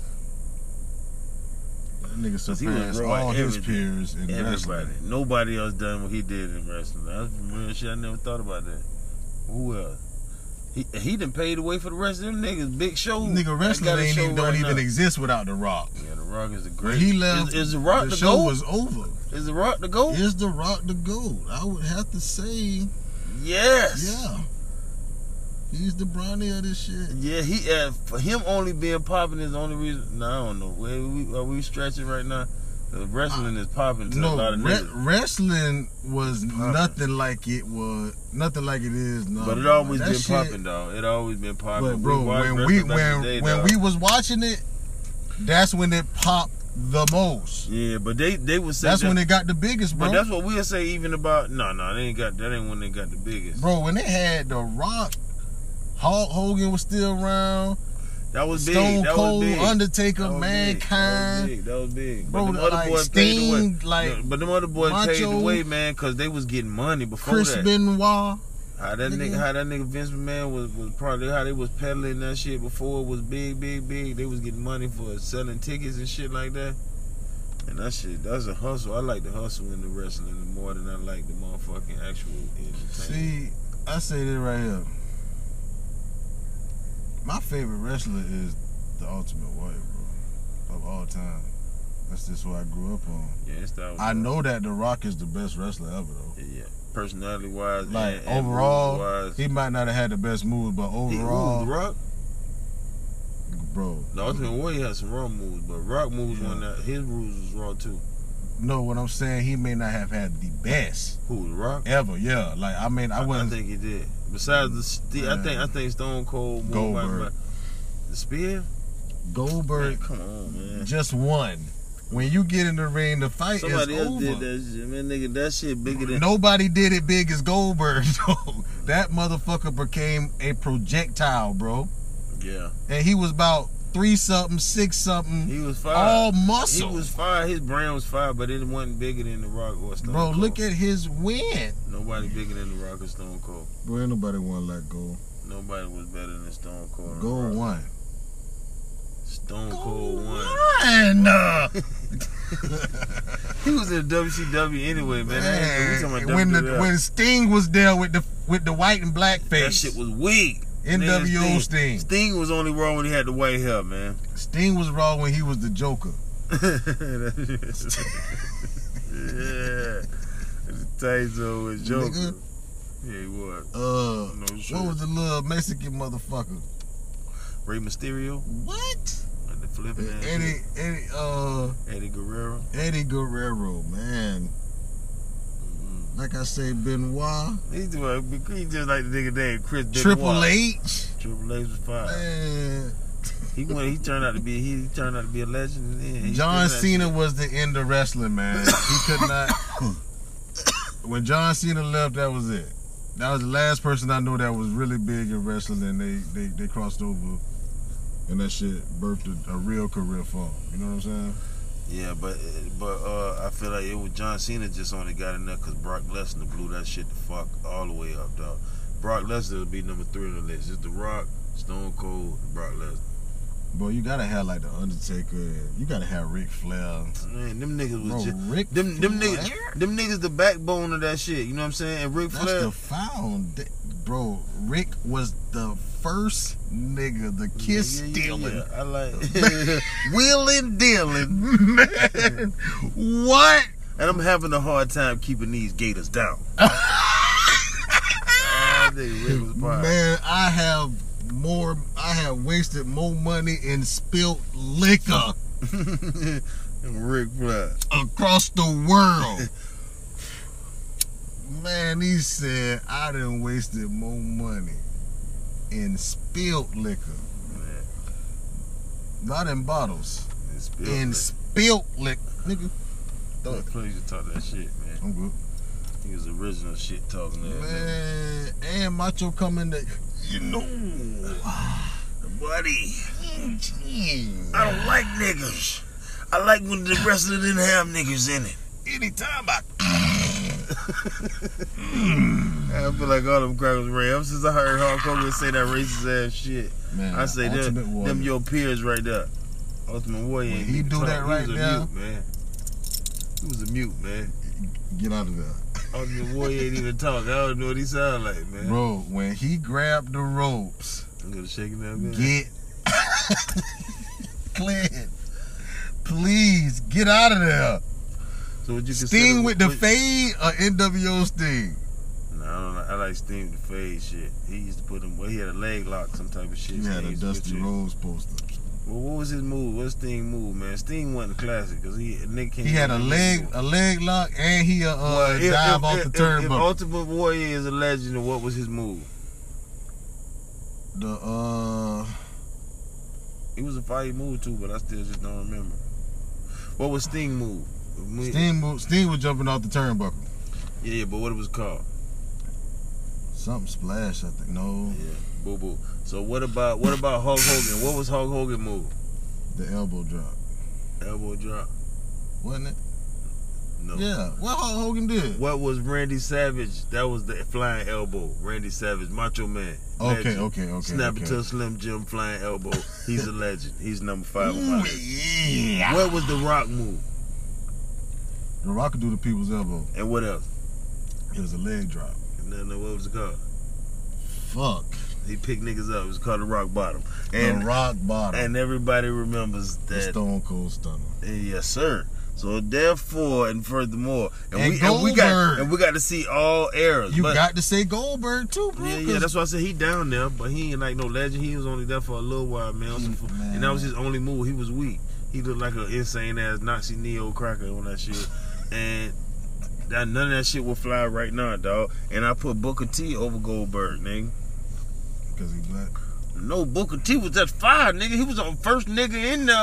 That nigga 'Cause he was surpassed raw all at his everything. peers in Everybody. wrestling. Nobody else done what he did in wrestling. That's some real shit. I never thought about that. Who else? He he done paid the way for the rest of them niggas. Big Show. Nigga, That wrestling got a ain't show even, don't right even now. exist without The Rock. Yeah, The Rock is the When great. he left, Is, is The Rock the, the, show GOAT? was over. Is The Rock the GOAT? Is The Rock the GOAT? I would have to say, Yes. yeah. He's the brownie of this shit. Yeah, he uh, for him only being popping is the only reason. No, I don't know. Where we are we stretching right now? The wrestling is popping to a No, lot of re- niggas. wrestling was Poppin'. nothing like it was, nothing like it is now. But it bro. always That been shit- popping, dog. It always been popping. But bro, watched when we wrestling back when in the day, when dog. we was watching it, that's when it popped the most. yeah, but they they would say That's that, when it got the biggest, bro. But that's what we'll say even about. No, no, they ain't got that. Ain't when they got the biggest. Bro, when they had The Rock, Hulk Hogan was still around. That was big. Stone that Cold, was big. Undertaker, That was Mankind. Big. That was big. That was big. Bro, but them other like boys paid the way. Sting, like but them other boys paid the Macho, way, man, because they was getting money before Chris that. Benoit. How that nigga. nigga, how that nigga Vince McMahon was, was probably how they was peddling that shit before it was big, big, big. They was getting money for selling tickets and shit like that. And that shit, that's a hustle. I like the hustle in the wrestling more than I like the motherfucking actual entertainment. See, I say this right here. My favorite wrestler is the Ultimate Warrior, bro, of all time. That's just what I grew up on. Yeah, it's that. I know that The Rock is the best wrestler ever, though. Yeah, yeah. Personality wise, Like and, and overall, wise, he might not have had the best moves, but he, overall, ooh, the Rock. bro. The Ultimate Warrior had some raw moves, but Rock moves Yeah. on that. His moves was raw too. No, what I'm saying, he may not have had the best Who, the Rock? ever. Yeah, like I mean, I I, I wasn't. think he did. Besides the, st- I Yeah. think I think Stone Cold moved by, Goldberg. by the spear. Man, Goldberg come on, man. just won. When you get in the ring, the fight Somebody is else over. did that shit, man. Nigga, that shit bigger than. Nobody did it big as Goldberg, though. That motherfucker became a projectile, bro. Yeah. And he was about three something, six something. He was fire. All muscle. He was fire. His brand was fire, but it wasn't bigger than The Rock or Stone Bro, Cold. look at his win. Nobody bigger than The Rock or Stone Cold. Bro, ain't nobody want to let go. Nobody was better than Stone Cold. and The Go Rock. one. Stone Go Cold won. one. Uh, He was in W C W anyway, man. That ain't- we talking about when the W W F. when Sting was there with the with the white and black That face, shit was weak. N W O Man, Sting. Sting was only wrong when he had the white hair, man. Sting was raw when he was the Joker. Yeah. Tyson was Joker. Nigga. Yeah, he was. Uh, No shirt. what was the little Mexican motherfucker? Rey Mysterio. What? And the flipping ass Eddie, shit. Eddie, uh, Eddie Guerrero. Eddie Guerrero, man. Mm-hmm. Like I say, Benoit, He, do- he just like the nigga named Chris Benoit. Triple H, Triple H was fine. man. He went. He turned out to be. He turned out to be a legend. Yeah, he John still that Cena shit. was the end of wrestling, man. He could not. When John Cena left, that was it. That was the last person I know that was really big in wrestling, and they they, they crossed over, and that shit birthed a, a real career for him. You know what I'm saying? Yeah, but but uh, I feel like it was John Cena just only got in there because Brock Lesnar blew that shit the fuck all the way up, dog. Brock Lesnar will be number three on the list. It's The Rock, Stone Cold, and Brock Lesnar. Bro, you gotta have like the Undertaker. And you gotta have Ric Flair. Man, them niggas was Bro, just Ric them them Flair? niggas them niggas the backbone of that shit. You know what I'm saying? And Ric That's Flair. the found. Bro, Rick was the first nigga, the kiss Yeah, yeah, stealing. yeah. I like wheeling dealing, Man, what? and I'm having a hard time keeping these gators down. Ah, nigga, Rick was fire. Man, I have more. I have wasted more money in spilt liquor And Ric Flair. across the world. Man, he said I done wasted more money in spilt liquor, Man, not in bottles. it's spilled, In man. spilt liquor, nigga. Throw it. Please to talk that shit, man. I'm good. He was original shit talking there. Man. Man, and Macho coming to, you know, Buddy, I don't like niggas. I like when the wrestler didn't have niggas in it. anytime I, I feel like all them crackers ran. Ever since I heard Hulk Hogan say that racist ass shit, man, I say Ultimate them, Warrior. them your peers right there. Ultimate Warrior. When ain't he even do talk. that right he was a there- mute, man. He was a mute, man. Get out of there. Ultimate Warrior ain't even talk. I don't know what he sound like, man. Bro, when he grabbed the ropes, I'm gonna shake it out, man. get Clint, please get out of there. So what you consider- Sting with the what- fade or N W O Sting? Nah, I don't like. I like Sting with the fade shit. He used to put him. Well, he had a leg lock, some type of shit. He had Sting a used to put Dusty you- Rhodes poster. Well, what was his move? What's Sting move, man? Sting wasn't classic because he a nigga can't. He had a do leg, move. a leg lock, and he uh, Well, uh if- dive if- off if- the if- turnbuckle. If Ultimate Warrior is a legend, then what was his move? The uh, It was a fire move too, but I still just don't remember. What was Sting move? Me- Sting, mo- Sting was jumping off the turnbuckle. Yeah, yeah, but what it was called? Something splash, I think. No, Yeah, boo boo. So what about what about Hulk Hogan? What was Hulk Hogan move? the elbow drop, Elbow drop. wasn't it? No. Yeah, what Hulk Hogan did. What was Randy Savage? That was the flying elbow. Randy Savage, Macho Man. Okay, Legend. okay, okay. Snap okay. it to a Slim Jim flying elbow. He's a legend. He's number five on my Ooh, list. yeah. What was the Rock move? The Rock could do the people's elbow. And what else? It was a leg drop. No, no, what was it called? Fuck. He picked niggas up. It was called the Rock Bottom. And the Rock Bottom. and everybody remembers the that. Stone Cold Stunner. Yes, sir. So therefore, and furthermore, and, And we and we got Goldberg. and we got to see all eras. You but, got to say Goldberg too, bro. Yeah, yeah, that's why I said he down there, but he ain't like no legend. He was only there for a little while, man. He- So- man. And that was his only move. He was weak. He looked like an insane ass Nazi neo cracker on that shit. And that none of that shit will fly right now, dog. And I put Booker T over Goldberg, nigga. because he black. No, Booker T was that fire, nigga. He was the first nigga in there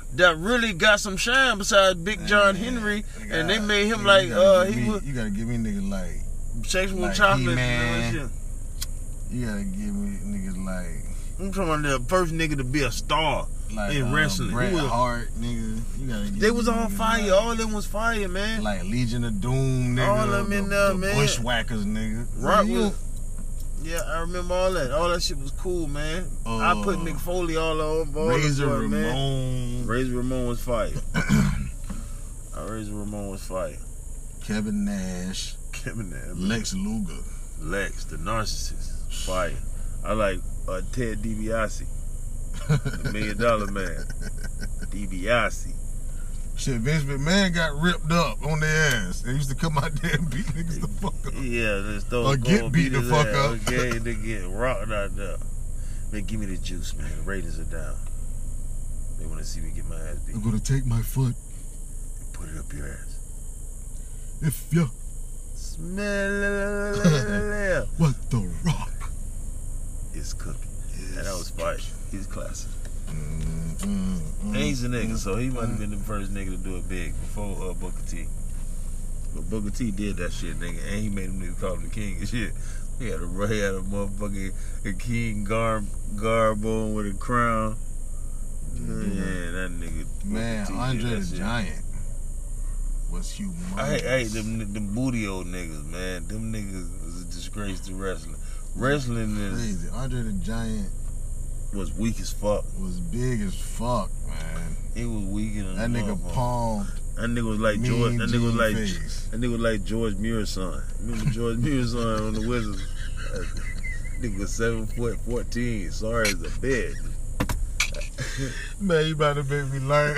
that really got some shine besides Big John Man, Henry, you and they gotta- made him you like gotta uh give he me- was You gotta give me niggas like. sexual like chocolate. He-Man. And all that shit. You gotta give me niggas like. I'm talking about the first nigga to be a star Like in uh, wrestling. Bret Who was- Hart, nigga. You gotta give They me was on niggas fire. Like, All of them was fire, man. like Legion of Doom, nigga. All them in the, there, the man. Bushwhackers, nigga. Rock You- was- Yeah, I remember all that. All that shit was cool, man. Uh, I put Mick Foley all over. All Razor over, man. Ramon, Razor Ramon was fire. uh, Razor Ramon was fire. Kevin Nash, Kevin there, man. Lex Luger. Lex, the narcissist, fire. I like uh, Ted DiBiase, the Million Dollar Man. DiBiase. Shit, Vince McMahon got ripped up on their ass. They used to come out there and beat niggas the fuck up. Yeah, just throw Or get go beat the his fuck ass. up. Okay, they get rocked out there. Man, give me the juice, man. The ratings are down. They want to see me get my ass beat. I'm gonna take my foot. Put it up your ass. If you Smell what the rock. it's cooking. And that was fire. He's classic. Mm, mm, mm, And he's a nigga, mm, so he might have mm. been the first nigga to do it big before uh, Booker T. But Booker T did that shit, nigga, and he made them niggas call him the king and shit. He had a, he had a motherfucking a king garb, garb on with a crown. Man, that nigga. Man, Booker T did Andre that the shit. Giant was humongous. I hate, I hate them, them booty old niggas, man. Them niggas was a disgrace to wrestling. Wrestling is, Crazy. Andre the Giant was weak as fuck. was big as fuck, man. He was weak in That nigga palmed That nigga was like Mean George. That nigga was Gene like Face. that nigga was like George Muir's son. Remember George Muir's son on the Wizards? That nigga was seven foot fourteen. Sorry as a bitch. Man, you about to make me laugh.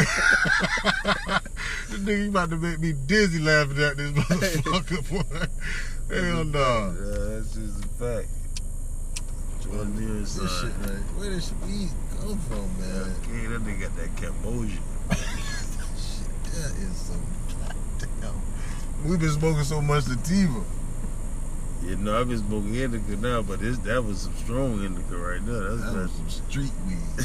This nigga, you about to make me dizzy laughing at this motherfucker, boy. Hell no. Yeah, that's just a fact. George Muir's son. This shit, right? Where did she come from, man? Okay, that nigga got that Cambodian. Shit, that is some goddamn. We've been smoking so much sativa. You know, I've been smoking indica now, but this that was some strong indica right there. That's That was some street weed.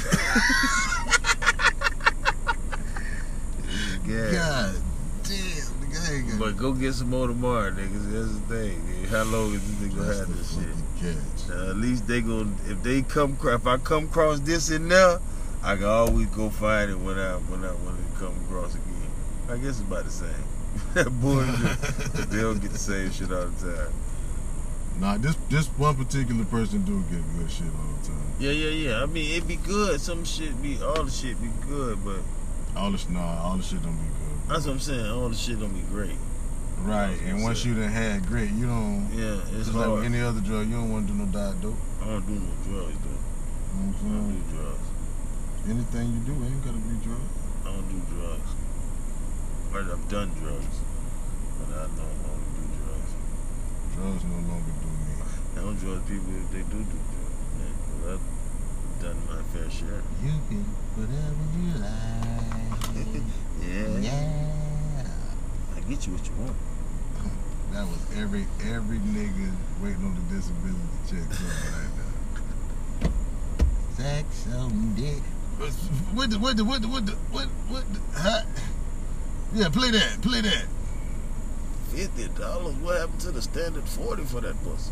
yeah. God damn, nigga, I ain't got But go get some more tomorrow, niggas. That's the thing. How long is this nigga gonna have this shit? Catch. Now, at least they gon' if they come cro- if I come across this in there, I can always go find it when I when I when it come across again. I guess it's about the same. That bullshit. They don't get the same shit all the time. Nah, this this one particular person do get good shit all the time. Yeah, yeah, yeah. I mean, it be good. Some shit be all the shit be good, but All this, nah, all the shit don't be good. that's what I'm saying. All the shit don't be great. Right, That's what and I'm once saying. you done had grit, you don't. Yeah, it's It's like with hard. any other drug, you don't want to do no diet dope. I don't do no drugs, though. You know what I I'm don't saying? do drugs. Anything you do ain't gotta be drugs. I don't do drugs. Or I've done drugs, but I don't, I don't do drugs. Drugs no longer do me. I don't judge people if they do do drugs, man. 'Cause I've done my fair share. You can whatever you like. Yeah. Yeah. I get you what you want. That was every every nigga waiting on the disability check coming right now. Sex on dick. What the what the what the what the what what the huh? Yeah, play that, play that. Fifty dollars. What happened to the standard forty for that pussy?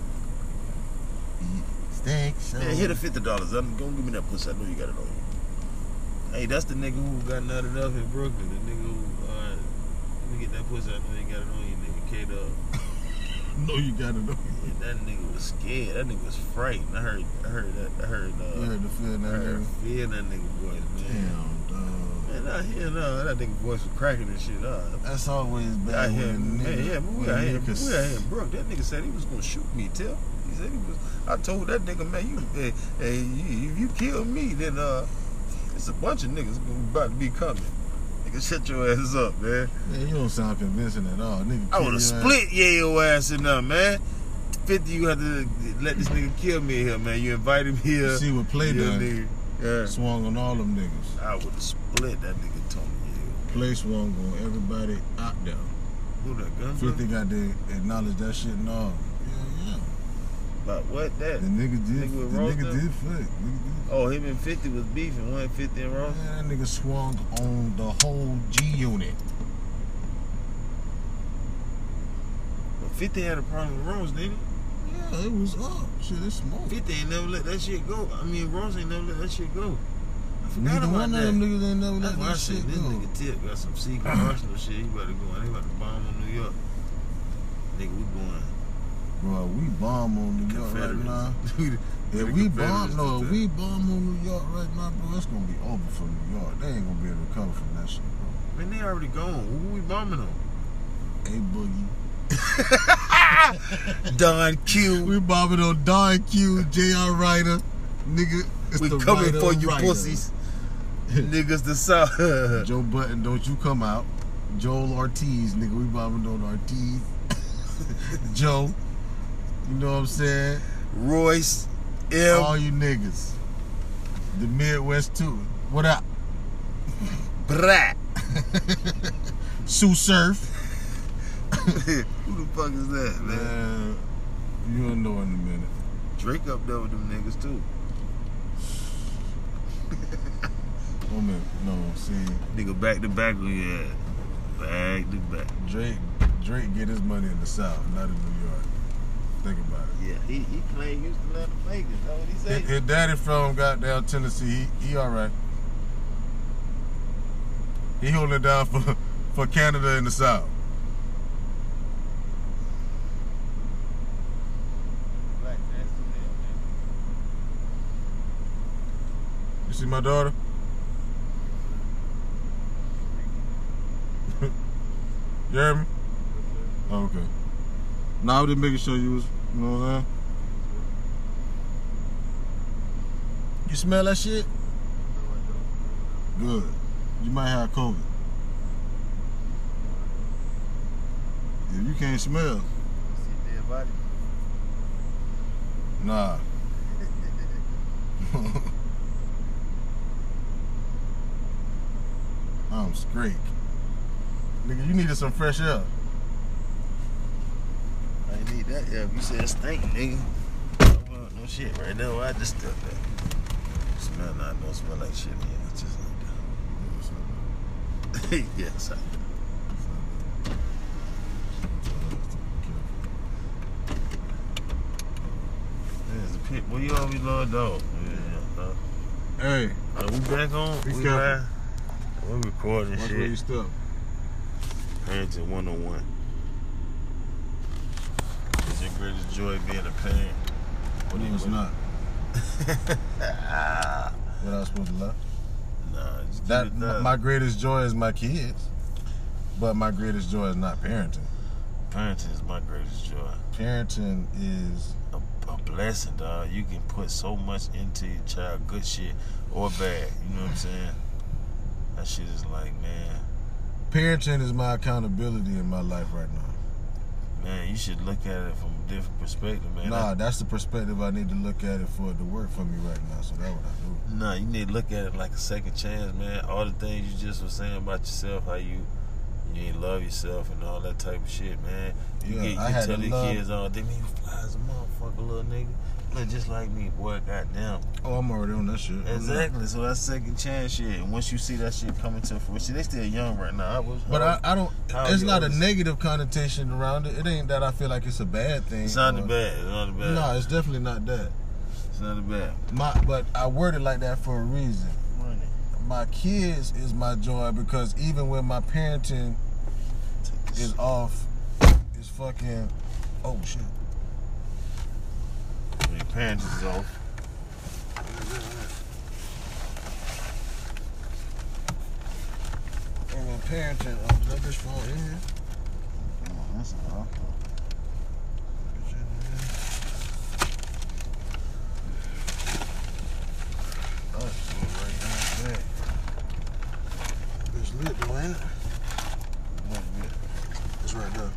Sex on Man, hit a fifty dollars. I'm gonna give me that pussy. I know you got it on you. Hey, that's the nigga who got not enough in Brooklyn. The nigga who, uh, let me get that pussy. I know you got it on you, nigga. K-Dub. No, you got it on. Yeah, that nigga was scared. That nigga was frightened. I heard, I heard that. I heard, uh, You heard the feel I that heard nigga? fear in that nigga voice, man. Damn, dog. Man, I hear no, that nigga voice was cracking and shit up. That's always I bad hear, when a man, nigga. yeah, but we when a out here, nigga we out here in Brook. That nigga said he was gonna shoot me, Tell. He said he was. I told that nigga, man, you, hey, hey you, if you kill me, then uh, it's a bunch of niggas about to be coming. Nigga, shut your ass up, man. Man, you don't sound convincing at all, nigga. I kill would have your ass. split yeah, your ass in there, man. fifty, you had to let this nigga kill me here, man. You invited me here. You see what Play Yeah, done? nigga. Yeah. Swung on all them niggas. I would have split that nigga Tony Hill. Play swung on everybody out there. Who that gun? fifty got to acknowledge that shit and all. Yeah, yeah. About what that? The nigga did. Nigga with the Ross nigga them? did fight. Nigga did. Oh, him and fifty was beefing. one fifty and Ross. Man, that nigga swung on the whole G unit. But fifty had a problem with Ross, didn't he? Yeah, it was up. Shit, it smoked. fifty ain't never let that shit go. I mean, Ross ain't never let that shit go. I forgot Neither about one that. of them niggas ain't never That's let why I that said shit this go. nigga Tip got some secret personal shit. He about to go in. They about to bomb on New York. Nigga, we going. Bro, we bomb on New York right now. If we bomb, no, if we bomb on New York right now, bro, it's gonna be over for New York. They ain't gonna be able to recover from that shit, bro. Man, they already gone. Who we bombing on? A Boogie. Don Q. We bombing on Don Q, J R Ryder, nigga. It's We the coming Ryder for you Ryder. pussies. Niggas the South. Joe Button, don't you come out. Joel Ortiz, nigga, we bombing on Ortiz. Joe, you know what I'm saying? Royce. M. All you niggas. The Midwest too. What up? Brat. Sue Surf. Who the fuck is that, man? Man, you'll know in a minute. Drake up there with them niggas too. Oh man, no, see, Nigga back to back we had. Back to back. Drake, Drake get his money in the South, not in New York. Think about it. Yeah, he, he played Houston, Atlanta, Vegas. That's what he His, said. his daddy from goddamn Tennessee. He, he all right. He holding it down for for Canada in the South. Black, that's too damn, You see my daughter? You hear me? Oh, okay. Now I was just making sure you was, you know what I'm saying? You smell that shit? Good. You might have COVID. If you can't smell, See dead body? nah. I'm straight. Nigga, you needed some fresh air. I ain't need that. Yeah, if you said stink, nigga. No, no shit right now. I just stuck that. Smell not, don't smell like shit. Yeah, it's just like that. Yes, I do. There's a pit. Well, you always love dog. Yeah, uh, Hey, uh, we back on. Be we careful. live. We recording watch where you shit. step. Parenting one oh one. Is your greatest joy being a parent? No, it's not. What I was supposed to love? Nah, just keep That it that. my greatest joy is my kids, but my greatest joy is not parenting. Parenting is my greatest joy. Parenting is A, a blessing, dog. You can put so much into your child, good shit or bad. You know what I'm saying? That shit is like, man, parenting is my accountability in my life right now. man, you should look at it from a different perspective, man. Nah, that's the perspective I need to look at it for it to work for me right now. So that's what I do. Nah, you need to look at it like a second chance, man. All the things you just were saying about yourself, how you you ain't love yourself and all that type of shit, man. You Yeah, get I you had tell to the love- kids all day, man, you fly as a motherfucker, little nigga. Look just like me, boy, goddamn. Oh, I'm already on that shit. Exactly. So that's second chance shit. And once you see that shit coming to fruition, they still young right now. I was, But I, I don't. How It's you not a always- negative connotation around it. It ain't that I feel like it's a bad thing. It's not or- the bad. It's not the bad. No, it's definitely not that. It's not the bad. My, but I word it like that for a reason. Money. My kids is my joy because even when my parenting is off, it's fucking. Oh shit. When your parents is off. When my parenting off, is that bitch phone in here? Oh, that's off. Bitch in here. Oh, shit, right down there. Bitch lit though, ain't it? What bit? It's right there.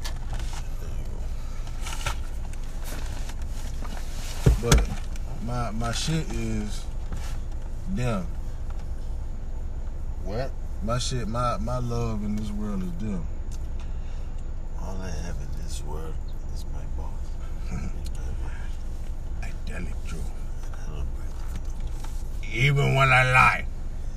There you go. But my my shit is them. What? My shit, my my love in this world is them. All I have in this world is my boss. Funkadelic Drew. Even when I lie.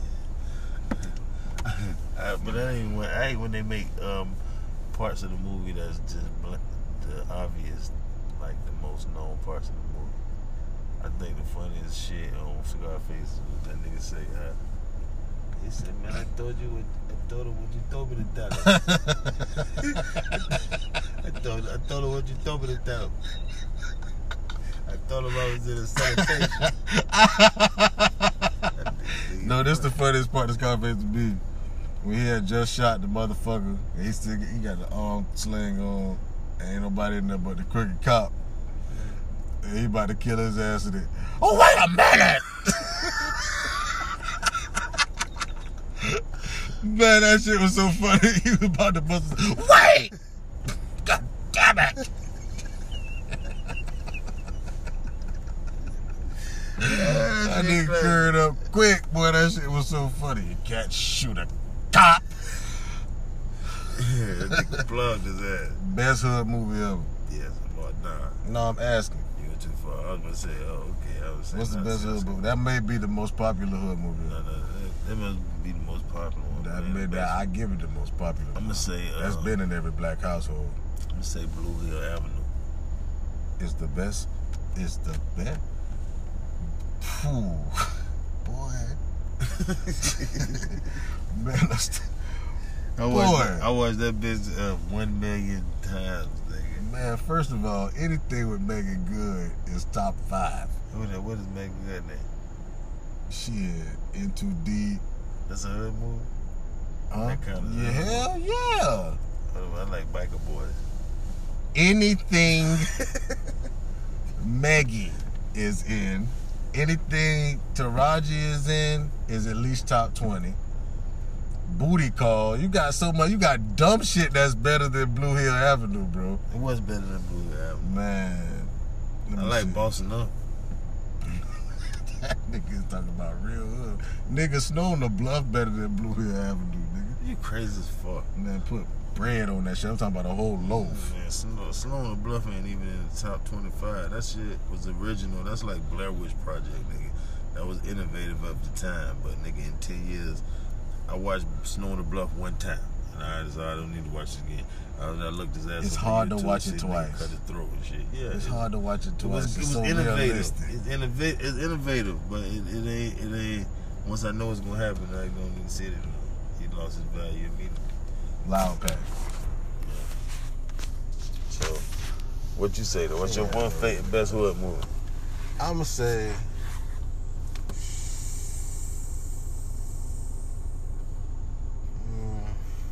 I, but that ain't when I hate when they make um, parts of the movie that's just bl- the obvious, like the most known parts of the movie. I think the funniest shit on Scarface is what that nigga say. Uh, he said, "Man, I told you what I told her what you told me to tell her. I told I told her what you told me to tell her. I told him I was in a sanitation." No, this the funniest part of Scarface to me. When he had just shot the motherfucker, and he still he got the arm sling on, and ain't nobody in there but the crooked cop. And he about to kill his ass in it. Oh, wait a minute! Man, that shit was so funny. He was about to bust his, wait! God damn it! That nigga curled up quick, boy. That shit was so funny. You can't shoot a cop. Yeah, that nigga plugged his ass. Best hood movie ever. Yes, I'm all done. No, I'm asking. You went too far. I was gonna say, oh, okay. I was saying, What's the best hood movie? That may be the most popular hood movie. No, no, that, that must be the most popular one. That man. may be, I give it the most popular. I'm gonna say uh, that's been in every black household. I'm gonna say Blue Hill Avenue. It's the best. It's the best. Phew. Boy. Man, that's I watched, I watched that bitch uh, one million times, nigga. Man, first of all, anything with Megan Good is top five. What, what is Megan Good name? Shit, In Too Deep. That's a hood movie? Huh? That kind of yeah, hell yeah. I, I like Biker Boys. Anything Maggie is in, anything Taraji is in, is at least top twenty. Booty Call, you got so much, you got dumb shit that's better than Blue Hill Avenue, bro. It was better than Blue Hill Avenue. Man. I like see. Bossing Up. That nigga's talking about real hood. Nigga, Snow on the Bluff better than Blue Hill Avenue, nigga. You crazy as fuck. Man, put bread on that shit. I'm talking about a whole loaf. Man, Snow, Snow on the Bluff ain't even in the top twenty-five. That shit was original. That's like Blair Witch Project, nigga. That was innovative at the time, but nigga, in ten years, I watched Snow on the Bluff one time, and I decided I don't need to watch it again. I, I looked his ass It's up hard on to YouTube, watch see it nigga twice. Cut his throat and shit. Yeah, It's it, hard to watch it It twice. was, It's it was so innovative. realistic. It's, innova- it's innovative, but it, it ain't. It ain't. Once I know it's gonna happen, I ain't gonna need to see it anymore. He lost his value immediately. Loud pack. So, what you say though? What's your one favorite best hood movie? I'ma say mm,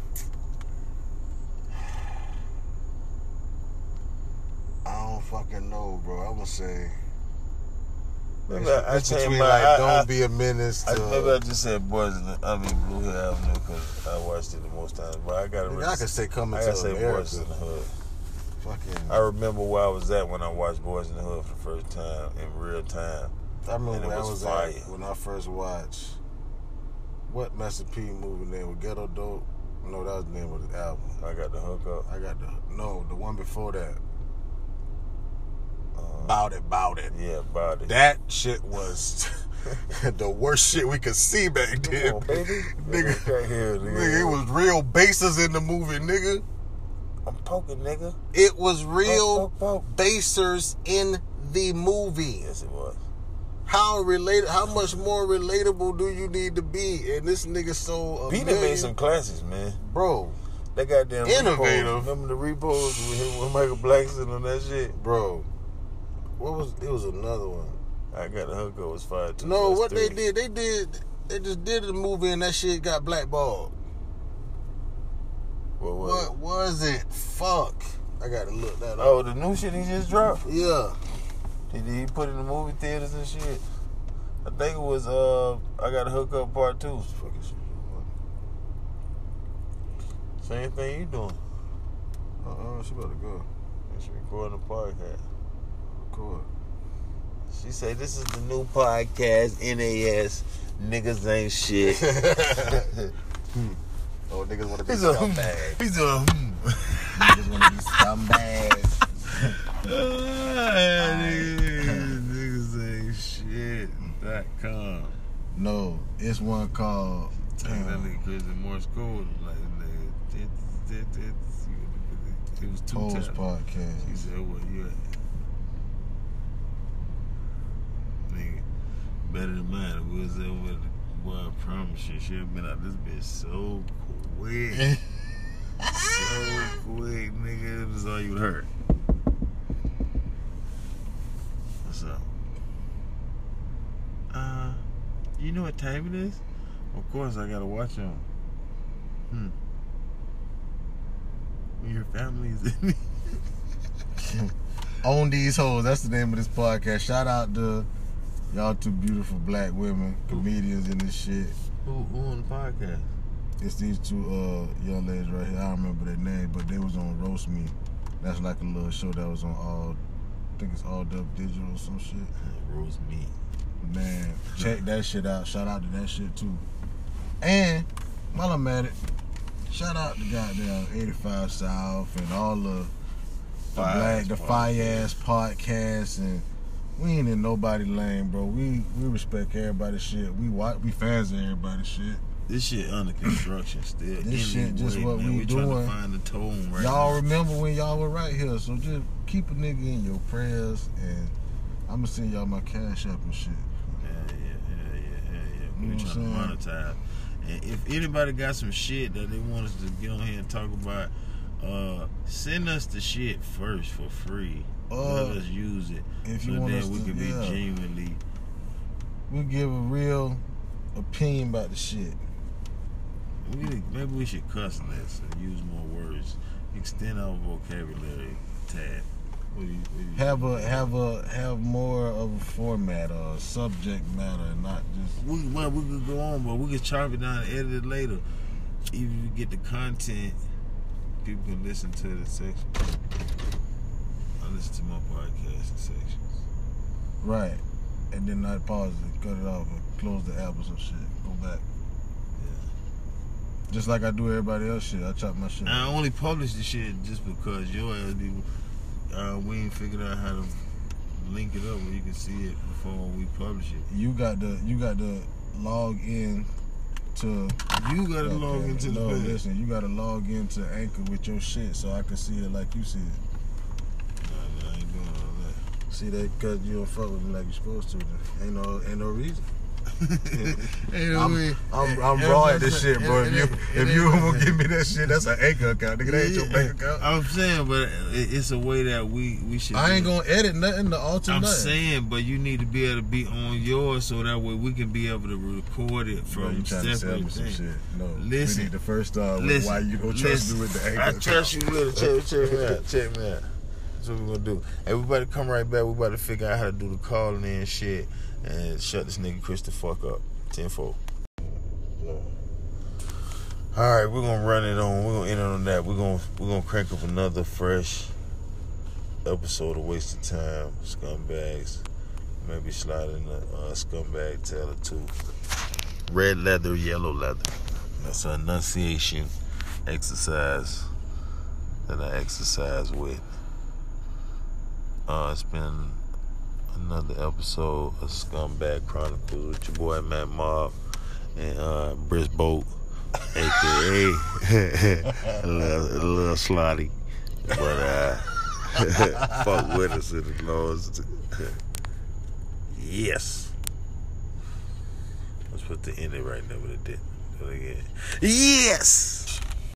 I don't fucking know, bro. I'ma say Maybe I, I it's changed between my. like I, Don't I, Be a Menace to I, maybe I just said Boys in the, I mean Blue Hill Avenue because I watched it the most times. But I gotta. Nigga, Really, I could say Coming I to gotta say America. Boys in the Hood. Fucking I remember where I was at when I watched Boys in the Hood for the first time in real time. I remember and it where I was was fire. at when I first watched what Master P movie name was Ghetto Dope. No, that was the name of the album. I got the hook up. I got the no, the one before that. Uh, Bout it, bout it. yeah, about it. That shit was the worst shit we could see back then. Come on, baby. Nigga, Right here, nigga. nigga, it was real bases in the movie, nigga. I'm poking, nigga. It was real Poke, poke, poke. basers in the movie. Yes, it was. How related? How much more relatable do you need to be? And this nigga so a Peter million- made some classics, man. bro, That goddamn Innovative. Repos. Remember the repos with him with Michael Blackson on that shit? bro. What was? It was another one. I got the hook up was fire too. No, That's what they three. did, they did, they just did the movie and that shit got blackballed. What was What it? was it? Fuck. I gotta look that up. Oh, the new shit he just dropped. Yeah. He, he put in the movie theaters and shit. I think it was uh I got a hook up part two. Fucking shit. Same thing you doing. Uh-uh, she better go. She recording a podcast. Cool. She say this is the new podcast, N A S. Niggas ain't shit. Oh, niggas wanna be He's a scumbags. He's a hmm. Niggas wanna be scumbags. niggas, niggas it's one called. Like that Um, nigga Christian Morse code. Like, nigga, it, it, it, it was two Pose times. podcast. He said, "What you at?" Nigga, better than mine. It was there with the boy. I promise you, she'll been out this bitch so quick, so quick, nigga. It was all you heard. What's up? Uh, you know what time it is? Of course, I gotta watch them. Hmm. When your family is in me. On These Hoes, that's the name of this podcast. Shout out to y'all two beautiful black women, comedians in this shit. Who, who on the podcast? It's these two uh, young ladies right here. I don't remember their name, but they was on Roast Me. That's like a little show that was on all, I think it's All Dub Digital or some shit. Roast meat. Man, check that shit out. Shout out to that shit too. And while I'm at it, shout out to goddamn eighty-five South and all the, the Fire black, ass the podcast. fire ass podcasts, and we ain't in nobody lane, bro. We we respect everybody's shit. We watch, we fans of everybody's shit. This shit under construction still. This shit just what man. we we trying doing. to find the tone right Y'all now. remember when y'all were right here, so just keep a nigga in your prayers, and I'm gonna send y'all my cash app and shit. Yeah, yeah, yeah, yeah, yeah, yeah. You We know what trying I'm to monetize. And if anybody got some shit that they want us to get on here and talk about, uh, send us the shit first for free. Uh, Let us use it. if so you want then us we to- can be yeah. genuinely. We give a real opinion about the shit. We, maybe we should cuss less and use more words. Extend our vocabulary tad. What do you, what do you Have a have a have more of a format or a subject matter, and not just We, well, we could go on, but we could chop it down and edit it later. Even if you get the content, people can listen to the section. I listen to my podcast in sections. right. And then I pause it, cut it off, and close the app or some shit. Go back. Yeah. Just like I do everybody else shit. I chop my shit. I only publish the shit just because your ass be, uh, we ain't figured out how to link it up where you can see it before we publish it. You got to you got to log in to. You gotta Okay, log into the no, page. listen, you gotta log into Anchor with your shit so I can see it like you see it. Nah, nah, I ain't doing all that. See that cause you don't fuck with me like you're supposed to. Ain't no ain't no reason. Ain't no I'm, way. I'm, I'm And- raw and- at this shit, and- bro. and- If you and- if you and- won't give me that shit, that's an Anchor account, nigga. That ain't your bank account. I'm saying, but it- it's a way that we we should. I ain't do it. gonna edit nothing to alter I'm nothing. saying, but you need to be able to be on yours so that way we can be able to record it Bro, you from trying to sell separate me some things. shit? No, Listen. we need to first start with Listen, why you gonna trust listen. me with the Anchor I account. trust you, little. Check, check me out. Check me out. That's what we gonna do. Everybody, come right back. We about to figure out how to do the calling in shit and shut this nigga Chris the fuck up. ten four. All right, we're gonna run it on. We're gonna end it on that. We're gonna we're gonna crank up another fresh episode of Wasted Time, Scumbags. Maybe slide in the uh, Scumbag Taylor too. Red leather, yellow leather. That's an enunciation exercise that I exercise with. Uh, it's been another episode of Scumbag Chronicles with your boy Matt Mob and uh, Briss Boat, aka a, little, a little slotty, but uh, fuck with us in the laws. Yes. Let's put the end it right there, but it didn't. Do it again. Yes.